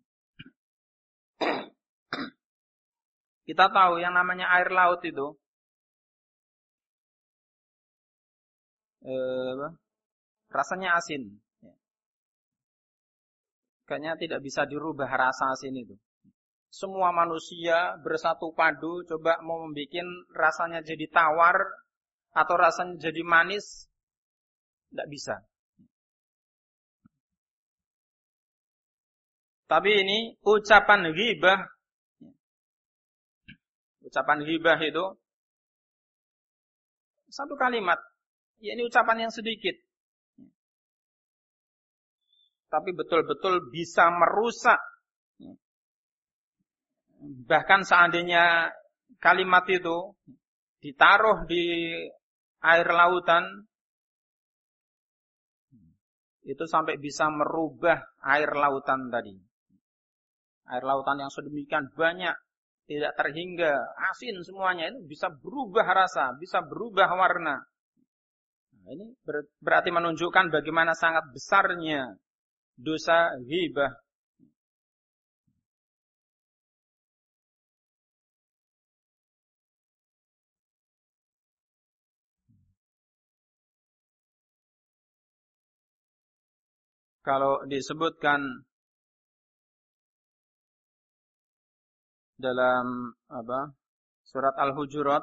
Kita tahu yang namanya air laut itu eh, rasanya asin. Kayaknya tidak bisa dirubah rasa asin itu. Semua manusia bersatu padu coba mau membuat rasanya jadi tawar atau rasanya jadi manis, tidak bisa. Tapi ini ucapan ghibah, ucapan ghibah itu satu kalimat, ya ini ucapan yang sedikit, tapi betul-betul bisa merusak. Bahkan seandainya kalimat itu ditaruh di air lautan, itu sampai bisa merubah air lautan tadi. Air lautan yang sedemikian banyak, tidak terhingga, asin semuanya, itu bisa berubah rasa, bisa berubah warna. Nah, ini ber- berarti menunjukkan bagaimana sangat besarnya dosa ghibah. Kalau disebutkan dalam apa? Surat Al-Hujurat,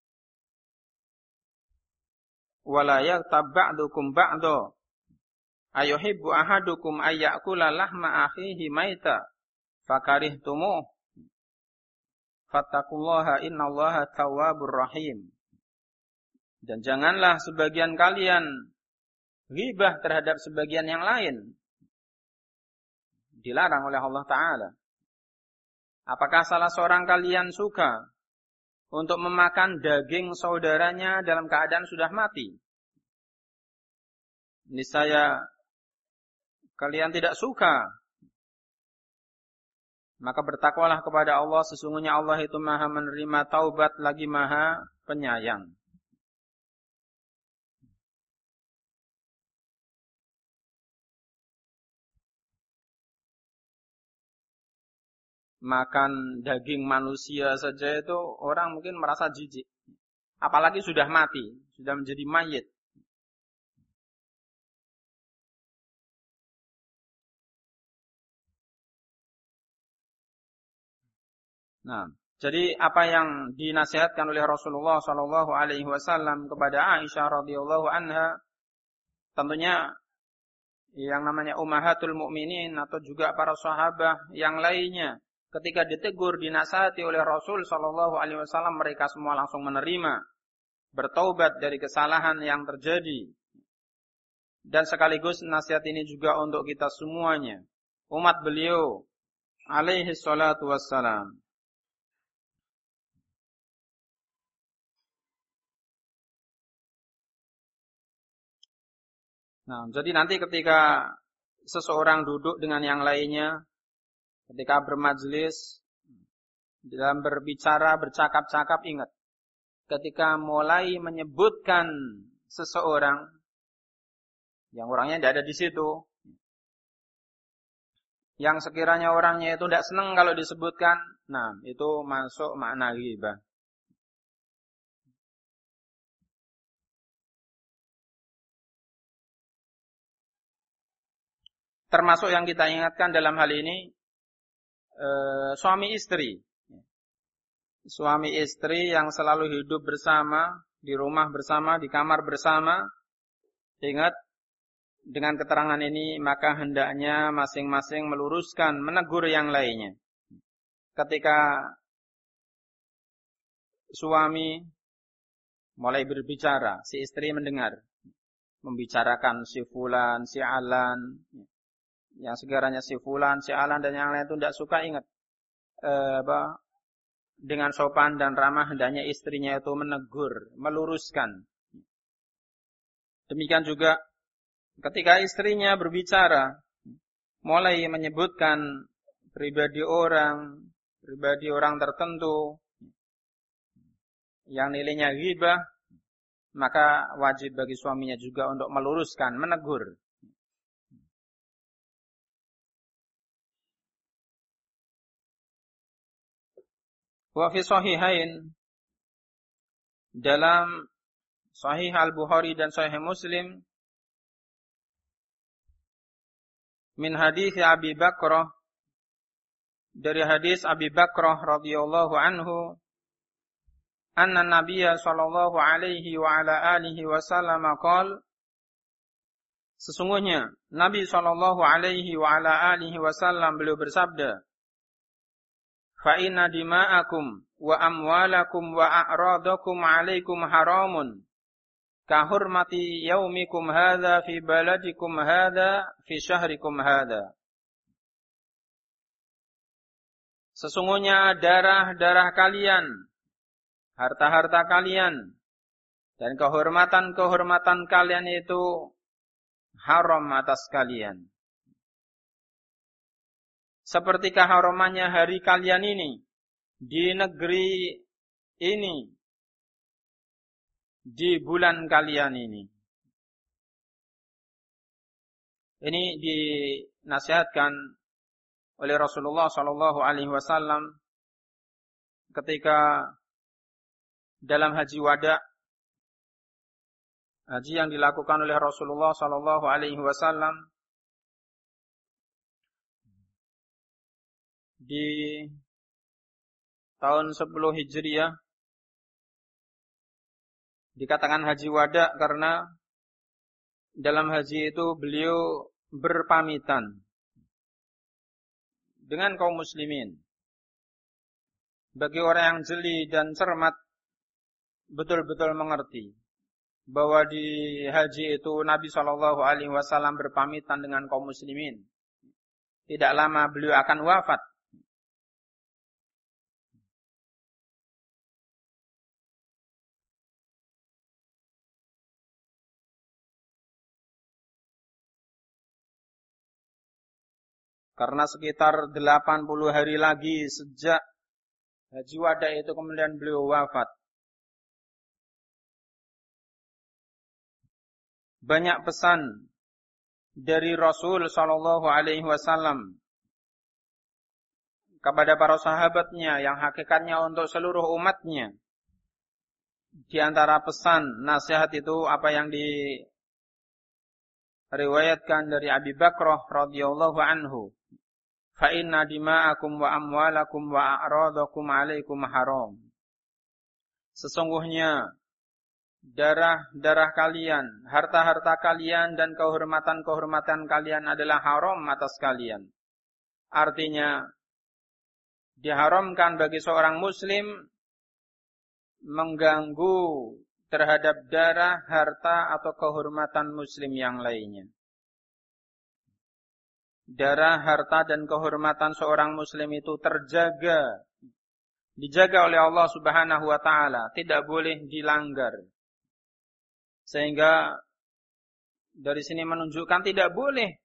wala yaghtab ba'dukum ba'dha ayuhibbu ahadukum ayyakula lahma akhihi maita fakarihtumuh fattaqullaha innallaha tawwabur rahim. Dan janganlah sebagian kalian ghibah terhadap sebagian yang lain. Dilarang oleh Allah Ta'ala. Apakah salah seorang kalian suka untuk memakan daging saudaranya dalam keadaan sudah mati? Niscaya kalian tidak suka. Maka bertakwalah kepada Allah, sesungguhnya Allah itu Maha menerima taubat lagi Maha penyayang. Makan daging manusia saja itu orang mungkin merasa jijik. Apalagi sudah mati, sudah menjadi mayit. Nah, jadi apa yang dinasihatkan oleh Rasulullah Shallallahu Alaihi Wasallam kepada Aisyah radhiyallahu anha, tentunya yang namanya ummahatul mukminin atau juga para sahabat yang lainnya, ketika ditegur, dinasihati oleh Rasul Shallallahu Alaihi Wasallam, mereka semua langsung menerima, bertaubat dari kesalahan yang terjadi. Dan sekaligus nasihat ini juga untuk kita semuanya, umat beliau alaihi salatu wassalam. Nah, jadi nanti ketika seseorang duduk dengan yang lainnya, ketika bermajlis, dalam berbicara, bercakap-cakap, ingat, ketika mulai menyebutkan seseorang yang orangnya tidak ada di situ, yang sekiranya orangnya itu tidak senang kalau disebutkan, nah itu masuk makna ghibah. Termasuk yang kita ingatkan dalam hal ini e, suami istri. Suami istri yang selalu hidup bersama, di rumah bersama, di kamar bersama. Ingat, dengan keterangan ini maka hendaknya masing-masing meluruskan, menegur yang lainnya. Ketika suami mulai berbicara, si istri mendengar, membicarakan si fulan, si alan, yang segaranya si fulan, si alan dan yang lain itu tidak suka, ingat eh, apa, dengan sopan dan ramah hendaknya istrinya itu menegur, meluruskan. Demikian juga ketika istrinya berbicara, mulai menyebutkan pribadi orang, pribadi orang tertentu yang nilainya ghibah, maka wajib bagi suaminya juga untuk meluruskan, menegur. Wa fi sahihain, dalam Sahih Al-Bukhari dan Sahih Muslim, min hadis Abi Bakrah, dari hadis Abi Bakrah radhiyallahu anhu, anna Nabiyya sallallahu alaihi wa ala alihi wasallam qala, sesungguhnya Nabi sallallahu alaihi wa ala alihi wasallam beliau bersabda, fa inna dima'akum wa amwalakum wa a'radakum 'alaikum haramun ka hurmati yaumikum hadza fi baladikum hadza fi syahrikum hadza. Sesungguhnya darah-darah kalian, harta-harta kalian, dan kehormatan-kehormatan kalian itu haram atas kalian. Seperti keharamannya hari kalian ini, di negeri ini, di bulan kalian ini. Ini dinasihatkan oleh Rasulullah sallallahu alaihi wasallam ketika dalam haji wada, haji yang dilakukan oleh Rasulullah sallallahu alaihi wasallam di tahun sepuluh Hijriah. Dikatakan haji wada karena dalam haji itu beliau berpamitan dengan kaum muslimin. Bagi orang yang jeli dan cermat, betul-betul mengerti bahwa di haji itu Nabi shallallahu alaihi wasallam berpamitan dengan kaum muslimin. Tidak lama beliau akan wafat. Karena sekitar delapan puluh hari lagi sejak haji wada itu kemudian beliau wafat. Banyak pesan dari Rasul sallallahu alaihi wasallam kepada para sahabatnya yang hakikatnya untuk seluruh umatnya. Di antara pesan nasihat itu apa yang diriwayatkan dari Abi Bakrah radhiyallahu anhu. Fa inna dima'akum wa amwalakum wa a'radakum 'alaikum haram. Sesungguhnya darah-darah kalian, harta-harta kalian dan kehormatan-kehormatan kalian adalah haram atas kalian. Artinya diharamkan bagi seorang muslim mengganggu terhadap darah, harta atau kehormatan muslim yang lainnya. Darah, harta dan kehormatan seorang muslim itu terjaga, dijaga oleh Allah Subhanahu wa taala, tidak boleh dilanggar. Sehingga dari sini menunjukkan tidak boleh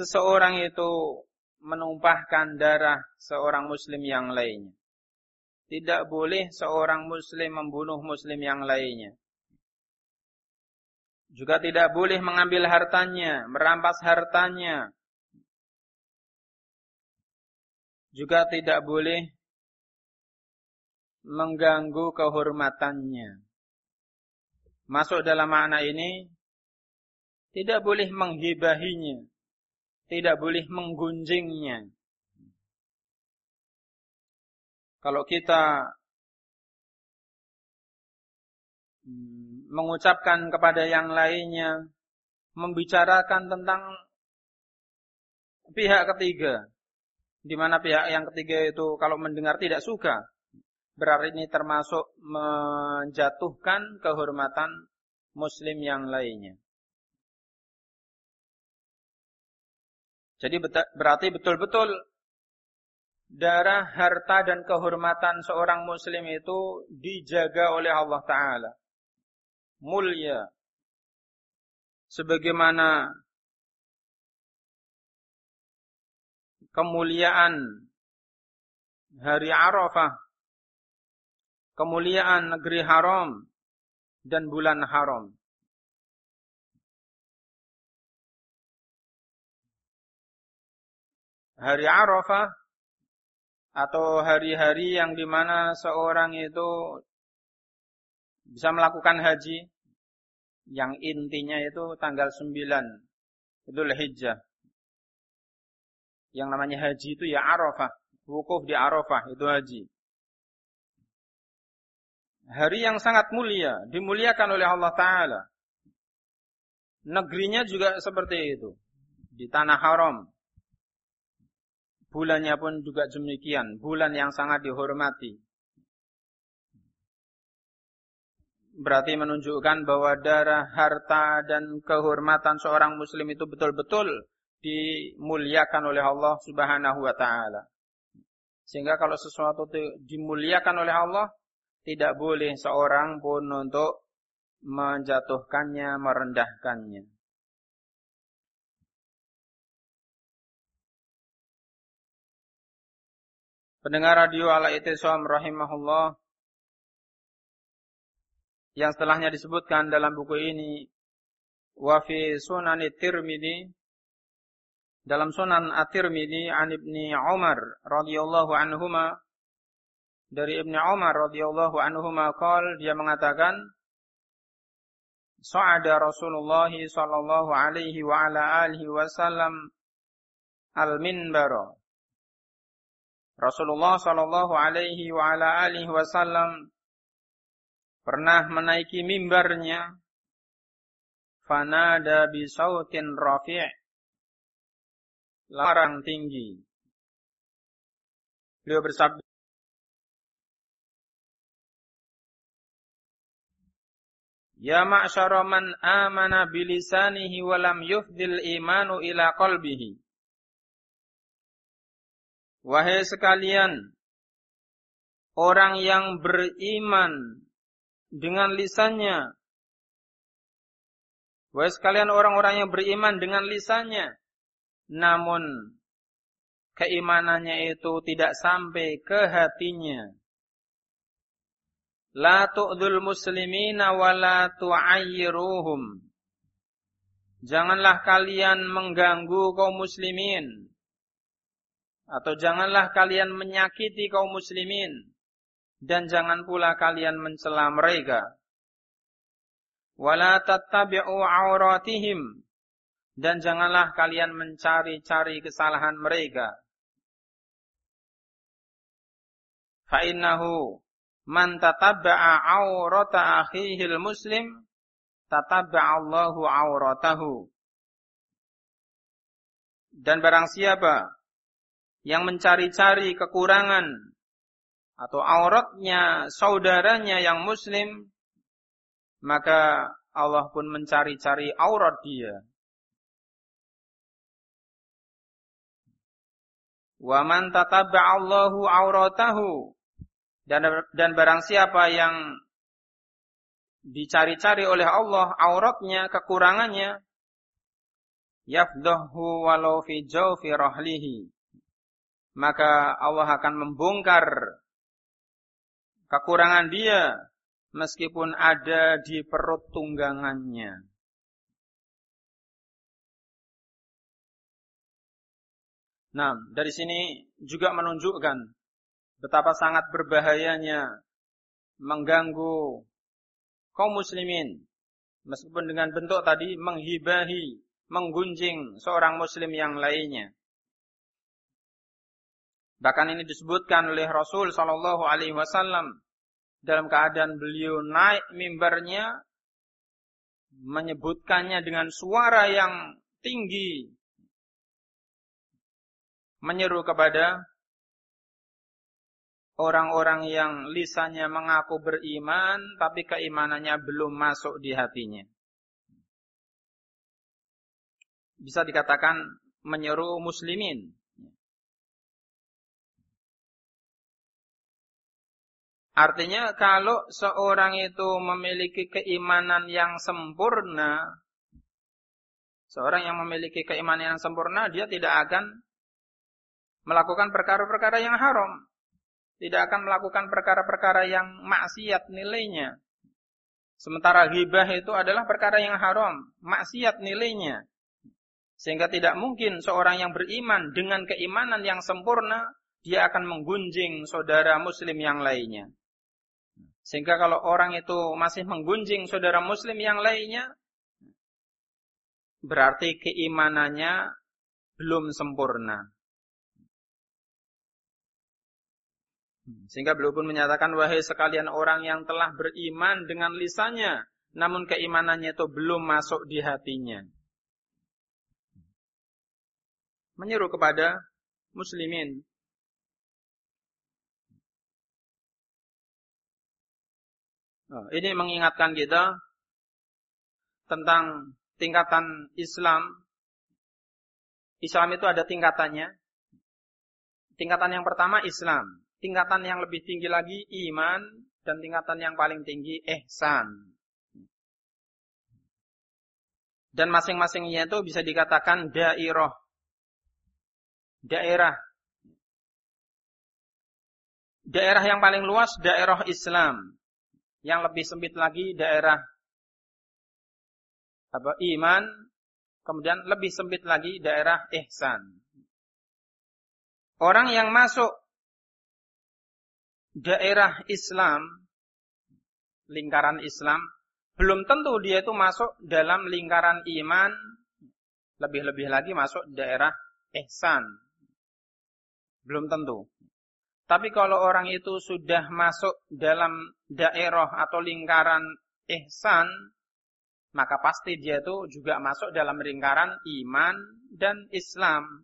seseorang itu menumpahkan darah seorang muslim yang lainnya. tidak boleh seorang muslim membunuh muslim yang lainnya. Juga tidak boleh mengambil hartanya, merampas hartanya. Juga tidak boleh mengganggu kehormatannya. Masuk dalam makna ini, tidak boleh menghibahinya, tidak boleh menggunjingnya. Kalau kita mengucapkan kepada yang lainnya, membicarakan tentang pihak ketiga, di mana pihak yang ketiga itu kalau mendengar tidak suka, berarti ini termasuk menjatuhkan kehormatan muslim yang lainnya. Jadi berarti betul-betul darah, harta, dan kehormatan seorang muslim itu dijaga oleh Allah Ta'ala. Mulia. Sebagaimana kemuliaan hari Arafah, kemuliaan negeri haram, dan bulan haram. Hari Arafah atau hari-hari yang dimana seorang itu bisa melakukan haji, yang intinya itu tanggal sembilan Dzul Hijjah. Yang namanya haji itu ya Arafah, wukuf di Arafah itu haji. Hari yang sangat mulia, dimuliakan oleh Allah Ta'ala. Negerinya juga seperti itu, di tanah haram. Bulannya pun juga demikian, bulan yang sangat dihormati. Berarti menunjukkan bahwa darah, harta, dan kehormatan seorang muslim itu betul-betul dimuliakan oleh Allah Subhanahu wa Ta'ala. Sehingga kalau sesuatu dimuliakan oleh Allah, tidak boleh seorang pun untuk menjatuhkannya, merendahkannya. Pendengar radio Al-I'tisam rahimahullah, yang setelahnya disebutkan dalam buku ini, wa fi Sunan At-Tirmidzi, dalam Sunan At-Tirmidzi an Ibni Umar radhiyallahu anhuma, dari Ibni Umar radhiyallahu anhuma qol, dia mengatakan, sa'ada Rasulullah sallallahu alaihi wa ala alihi wasallam al-minbar. Rasulullah sallallahu alaihi wa ala alihi wasallam pernah menaiki mimbarnya, fanada bi sautin rafi', larang tinggi. Beliau bersabda, ya ma'syara man amana bilisanihi wa lam yufdil imanu ila qalbihi. Wahai sekalian orang yang beriman dengan lisannya, wahai sekalian orang-orang yang beriman dengan lisannya, namun keimanannya itu tidak sampai ke hatinya. La tu'dhul muslimina wa la tu'ayyiruhum. Janganlah kalian mengganggu kaum muslimin, atau janganlah kalian menyakiti kaum muslimin, dan jangan pula kalian mencela mereka. Wala tattabi'u auratihim, dan janganlah kalian mencari-cari kesalahan mereka. Fa innahu man tatabba'a aurata akhihil muslim, tatabba'a Allahu auratahu. Dan barang siapa yang mencari-cari kekurangan atau auratnya saudaranya yang muslim, maka Allah pun mencari-cari aurat dia. Wa man tatabba'a Allahu auratahu, dan dan barang siapa yang dicari-cari oleh Allah auratnya, kekurangannya, yafdahu walau fi jawfi rahlihi, maka Allah akan membongkar kekurangan dia meskipun ada di perut tunggangannya. Nah, dari sini juga menunjukkan betapa sangat berbahayanya mengganggu kaum muslimin, meskipun dengan bentuk tadi menghibahi, menggunjing seorang muslim yang lainnya. Bahkan ini disebutkan oleh Rasul sallallahu alaihi wasallam dalam keadaan beliau naik mimbarnya, menyebutkannya dengan suara yang tinggi, menyeru kepada orang-orang yang lisannya mengaku beriman tapi keimanannya belum masuk di hatinya. Bisa dikatakan menyeru muslimin. Artinya kalau seorang itu memiliki keimanan yang sempurna, seorang yang memiliki keimanan yang sempurna, dia tidak akan melakukan perkara-perkara yang haram. Tidak akan melakukan perkara-perkara yang maksiat nilainya. Sementara ghibah itu adalah perkara yang haram, maksiat nilainya. Sehingga tidak mungkin seorang yang beriman dengan keimanan yang sempurna, dia akan menggunjing saudara muslim yang lainnya. Sehingga kalau orang itu masih menggunjing saudara muslim yang lainnya, berarti keimanannya belum sempurna. Sehingga beliau pun menyatakan, wahai sekalian orang yang telah beriman dengan lisannya, namun keimanannya itu belum masuk di hatinya. Menyeru kepada muslimin. Oh, ini mengingatkan kita tentang tingkatan Islam. Islam itu ada tingkatannya. Tingkatan yang pertama Islam. Tingkatan yang lebih tinggi lagi iman. Dan tingkatan yang paling tinggi ihsan. Dan masing-masingnya itu bisa dikatakan dairah. Daerah. Daerah yang paling luas daerah Islam. Yang lebih sempit lagi daerah apa iman, kemudian lebih sempit lagi daerah ihsan. Orang yang masuk daerah Islam, lingkaran Islam, belum tentu dia itu masuk dalam lingkaran iman, lebih-lebih lagi masuk daerah ihsan. Belum tentu. Tapi kalau orang itu sudah masuk dalam daerah atau lingkaran ihsan, maka pasti dia itu juga masuk dalam lingkaran iman dan Islam.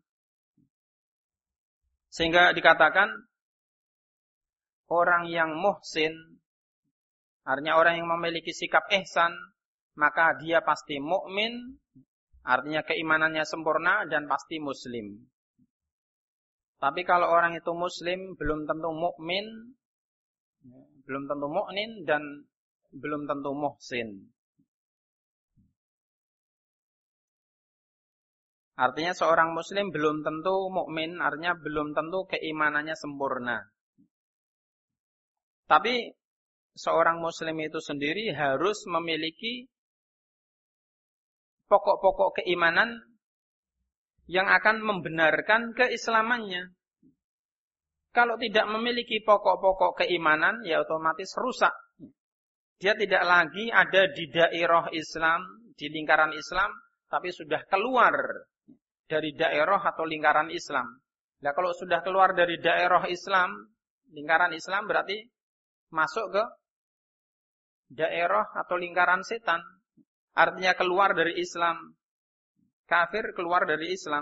Sehingga dikatakan orang yang muhsin, artinya orang yang memiliki sikap ihsan, maka dia pasti mukmin, artinya keimanannya sempurna dan pasti muslim. Tapi kalau orang itu muslim, belum tentu mukmin, belum tentu mukmin dan belum tentu muhsin. Artinya seorang muslim belum tentu mukmin, artinya belum tentu keimanannya sempurna. Tapi seorang muslim itu sendiri harus memiliki pokok-pokok keimanan yang akan membenarkan keislamannya. Kalau tidak memiliki pokok-pokok keimanan, ya otomatis rusak. Dia tidak lagi ada di daerah Islam, di lingkaran Islam, tapi sudah keluar dari daerah atau lingkaran Islam. Nah, kalau sudah keluar dari daerah Islam, lingkaran Islam berarti masuk ke daerah atau lingkaran setan. Artinya keluar dari Islam. Kafir keluar dari Islam.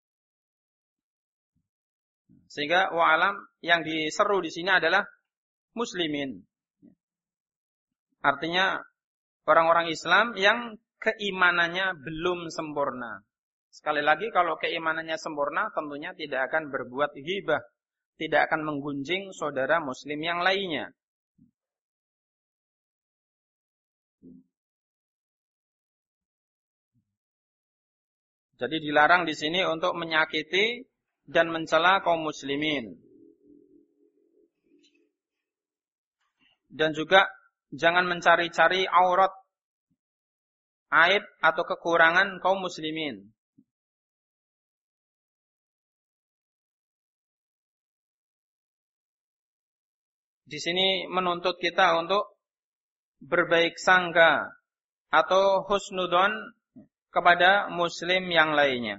Sehingga wa'alam yang diseru di sini adalah muslimin. Artinya orang-orang Islam yang keimanannya belum sempurna. Sekali lagi kalau keimanannya sempurna tentunya tidak akan berbuat ghibah, tidak akan menggunjing saudara muslim yang lainnya. Jadi dilarang di sini untuk menyakiti dan mencela kaum muslimin. dan juga jangan mencari-cari aurat, aib atau kekurangan kaum muslimin. Di sini menuntut kita untuk berbaik sangka atau husnudon kepada muslim yang lainnya.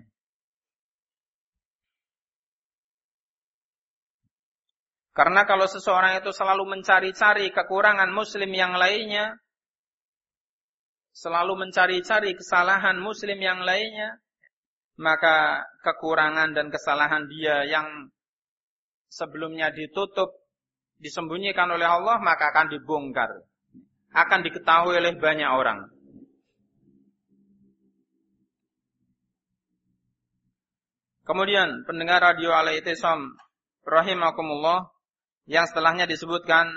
Karena kalau seseorang itu selalu mencari-cari kekurangan muslim yang lainnya, selalu mencari-cari kesalahan muslim yang lainnya, maka kekurangan dan kesalahan dia yang sebelumnya ditutup, disembunyikan oleh Allah, maka akan dibongkar, akan diketahui oleh banyak orang. Kemudian pendengar radio Al-I'tisam rahimakumullah, yang setelahnya disebutkan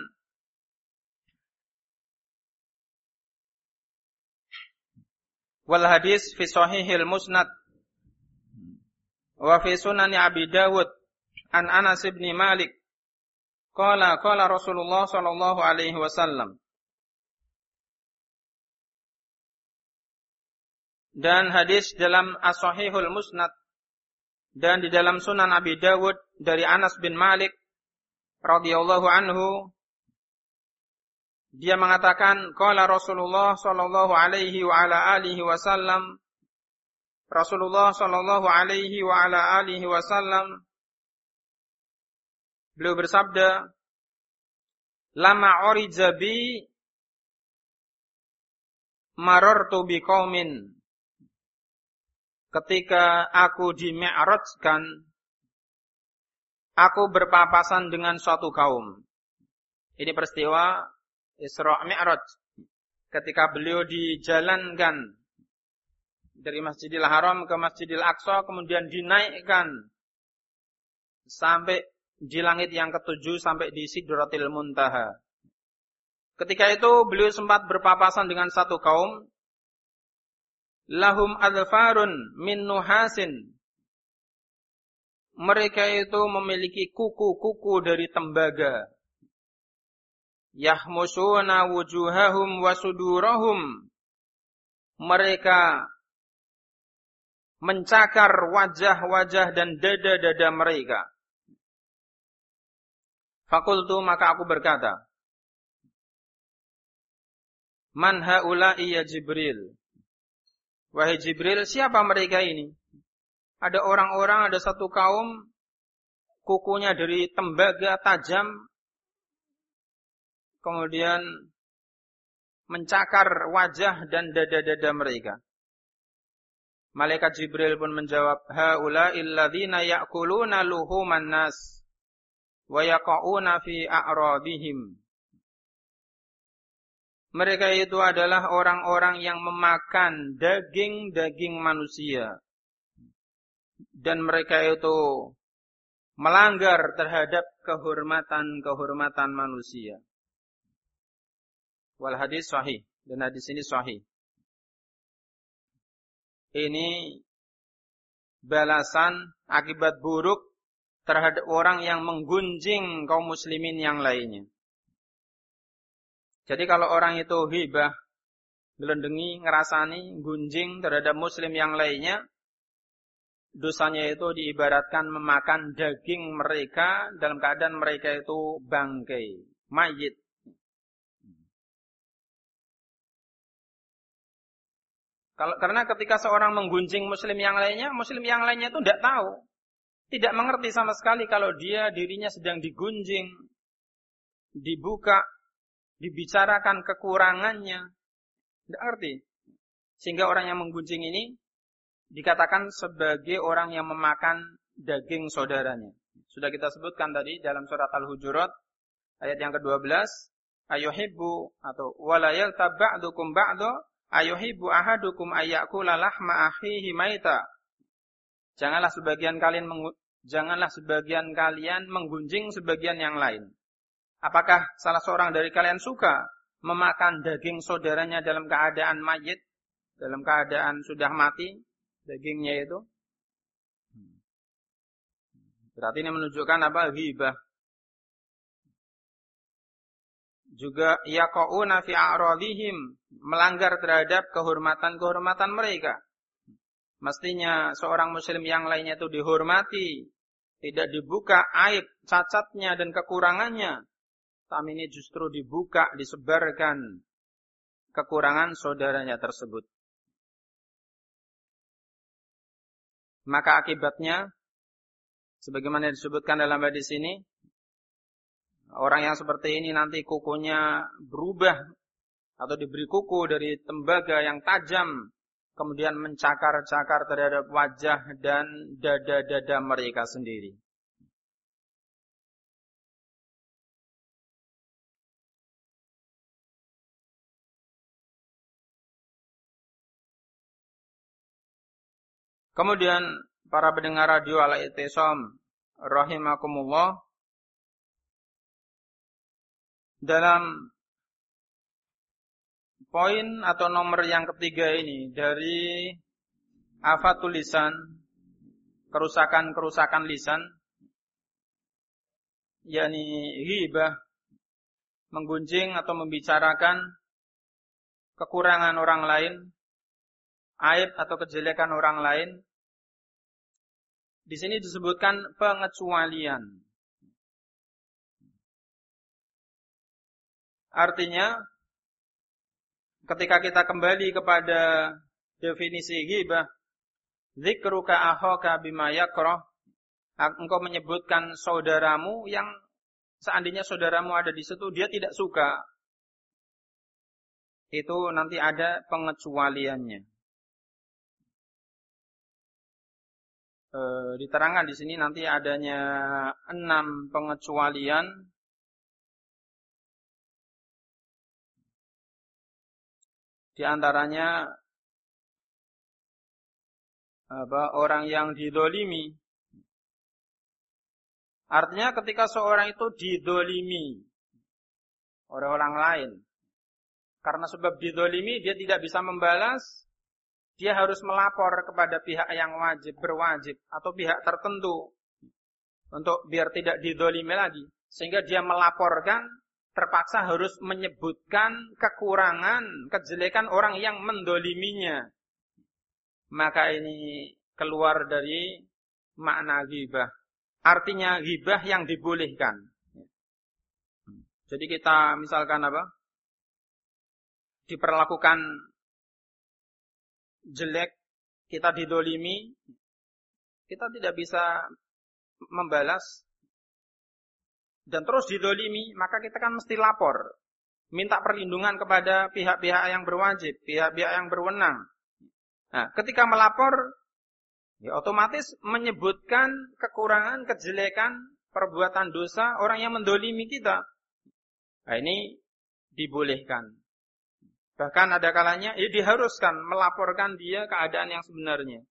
wal hadis fi sahihil musnad wa fi sunani Abi Dawud an Anas bin Malik qala qala Rasulullah sallallahu alaihi wasallam. Dan hadis dalam As-Sahihul Musnad dan di dalam Sunan Abi Dawud dari Anas bin Malik radhiyallahu anhu, dia mengatakan qala Rasulullah sallallahu alaihi wa ala alihi wasallam, Rasulullah sallallahu alaihi wa ala alihi wasallam beliau bersabda, lama orijabi marartu biqaumin, ketika aku di-mi'rajkan, aku berpapasan dengan suatu kaum. Ini peristiwa Isra Mi'raj, ketika beliau dijalankan dari Masjidil Haram ke Masjidil Aqsa, kemudian dinaikkan sampai di langit yang ketujuh, sampai di Sidratil Muntaha. Ketika itu beliau sempat berpapasan dengan satu kaum, lahum adfarun min nuhasin, mereka itu memiliki kuku-kuku dari tembaga. Yahmusuna wujuhahum wa sudurahum, mereka mencakar wajah-wajah dan dada-dada mereka. Fakultu, maka aku berkata, man haula'i ya Jibril, wahai Jibril, siapa mereka ini? Ada orang-orang, ada satu kaum, kukunya dari tembaga tajam, kemudian mencakar wajah dan dada-dada mereka. Malaikat Jibril pun menjawab, haula'il ladzina ya'kuluna luhuman nas wa yaqa'una fi a'radihim. Mereka itu adalah orang-orang yang memakan daging-daging manusia, dan mereka itu melanggar terhadap kehormatan-kehormatan manusia. Wal hadis sahih, dan hadis ini sahih. Ini balasan akibat buruk terhadap orang yang menggunjing kaum muslimin yang lainnya. Jadi kalau orang itu hibah, gelendengi, ngerasani, gunjing terhadap muslim yang lainnya, dosanya itu diibaratkan memakan daging mereka dalam keadaan mereka itu bangkai, mayit. Kalau, karena ketika seorang menggunjing muslim yang lainnya, muslim yang lainnya itu tidak tahu, tidak mengerti sama sekali kalau dia dirinya sedang digunjing, dibuka, dibicarakan kekurangannya, tidak ngerti. Sehingga orang yang menggunjing ini dikatakan sebagai orang yang memakan daging saudaranya. Sudah kita sebutkan tadi dalam surat Al-Hujurat ayat yang kedua belas, ayuhibbu atau wala yaltab ba'dukum ba'du ayuhibbu ahadukum ayyakula lahma akhihi maita. Janganlah sebagian kalian menggu, janganlah sebagian kalian menggunjing sebagian yang lain. Apakah salah seorang dari kalian suka memakan daging saudaranya dalam keadaan mayit, dalam keadaan sudah mati dagingnya itu? Berarti ini menunjukkan apa? Ghibah. juga yaqauna fi a'radihim, melanggar terhadap kehormatan-kehormatan mereka. Mestinya seorang muslim yang lainnya itu dihormati, tidak dibuka aib, cacatnya dan kekurangannya. Tapi ini justru dibuka, disebarkan kekurangan saudaranya tersebut. Maka akibatnya, sebagaimana disebutkan dalam hadis ini, orang yang seperti ini nanti kukunya berubah atau diberi kuku dari tembaga yang tajam, kemudian mencakar-cakar terhadap wajah dan dada-dada mereka sendiri. Kemudian para pendengar radio Al-I'tisam rahimakumullah, dalam poin atau nomor yang ketiga ini dari afatul lisan, kerusakan-kerusakan lisan, yakni ghibah, menggunjing atau membicarakan kekurangan orang lain, aib atau kejelekan orang lain. Di sini disebutkan pengecualian. Artinya, ketika kita kembali kepada definisi ghibah, dzikruka akhaka bima yakrah, engkau menyebutkan saudaramu yang seandainya saudaramu ada di situ dia tidak suka. Itu nanti ada pengecualiannya. E, diterangkan di sini nanti adanya enam pengecualian. Di antaranya apa, orang yang didolimi. Artinya ketika seorang itu didolimi oleh orang lain, karena sebab didolimi dia tidak bisa membalas, dia harus melapor kepada pihak yang wajib, berwajib, atau pihak tertentu untuk biar tidak didolimi lagi. Sehingga dia melaporkan, terpaksa harus menyebutkan kekurangan, kejelekan orang yang mendoliminya. Maka ini keluar dari makna ghibah. Artinya ghibah yang dibolehkan. Jadi kita misalkan apa? Diperlakukan jelek, kita didolimi, kita tidak bisa membalas, dan terus didolimi, maka kita kan mesti lapor, minta perlindungan kepada pihak-pihak yang berwajib, pihak-pihak yang berwenang. Nah, ketika melapor, ya otomatis menyebutkan kekurangan, kejelekan, perbuatan dosa orang yang mendolimi kita. Nah, ini dibolehkan. Bahkan ada kalanya ya diharuskan melaporkan dia keadaan yang sebenarnya.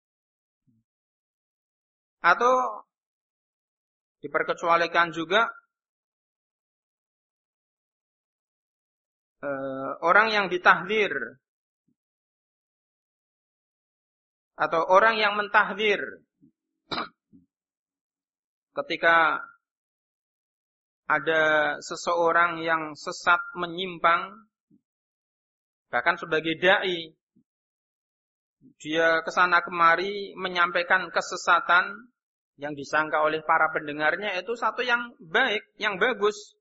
Atau diperkecualikan juga eh, orang yang ditahdir atau orang yang mentahdir ketika ada seseorang yang sesat menyimpang, bahkan sebagai dai, dia kesana kemari menyampaikan kesesatan yang disangka oleh para pendengarnya itu satu yang baik, yang bagus.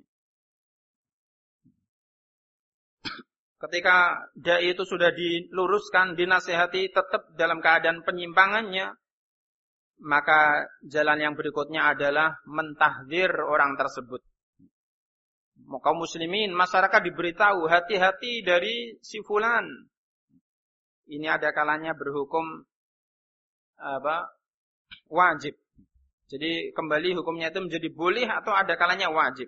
Ketika dai itu sudah diluruskan, dinasihati, tetap dalam keadaan penyimpangannya, maka jalan yang berikutnya adalah mentahdzir orang tersebut. Kaum muslimin, masyarakat diberitahu hati-hati dari si fulan. Ini ada kalanya berhukum apa? Wajib. Jadi kembali hukumnya itu menjadi boleh atau ada kalanya wajib.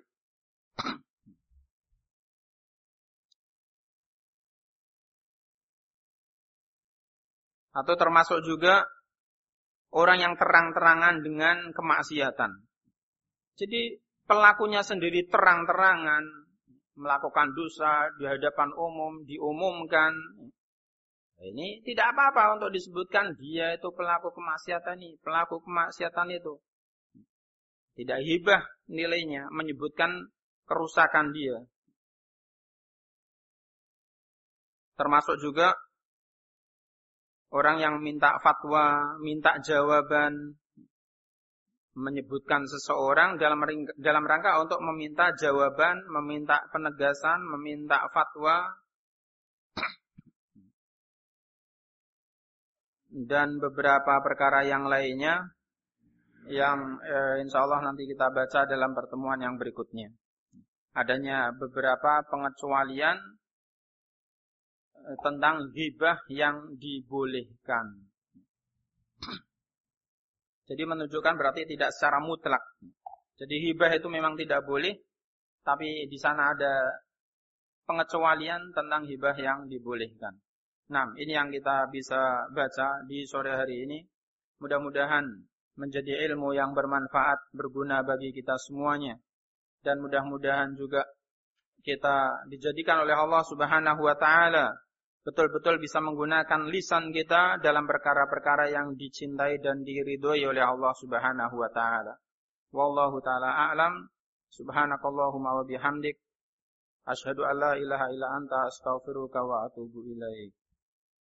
Atau termasuk juga orang yang terang-terangan dengan kemaksiatan. Jadi pelakunya sendiri terang-terangan melakukan dosa di hadapan umum, diumumkan. Ini tidak apa-apa untuk disebutkan dia itu pelaku kemaksiatan ini, pelaku kemaksiatan itu. Tidak hibah nilainya menyebutkan kerusakan dia. Termasuk juga orang yang minta fatwa, minta jawaban, menyebutkan seseorang dalam dalam rangka untuk meminta jawaban, meminta penegasan, meminta fatwa, dan beberapa perkara yang lainnya yang eh, insya Allah nanti kita baca dalam pertemuan yang berikutnya. Adanya beberapa pengecualian eh, tentang ghibah yang dibolehkan. Jadi menunjukkan berarti tidak secara mutlak. Jadi hibah itu memang tidak boleh, tapi di sana ada pengecualian tentang hibah yang dibolehkan. Nah, ini yang kita bisa baca di sore hari ini. Mudah-mudahan menjadi ilmu yang bermanfaat, berguna bagi kita semuanya. Dan mudah-mudahan juga kita dijadikan oleh Allah Subhanahu wa taala betul-betul bisa menggunakan lisan kita dalam perkara-perkara yang dicintai dan diridhoi oleh Allah Subhanahu wa taala. Wallahu taala a'lam. Subhanakallahumma wa bihamdik asyhadu an la ilaha illa anta astaghfiruka wa atubu ilaik.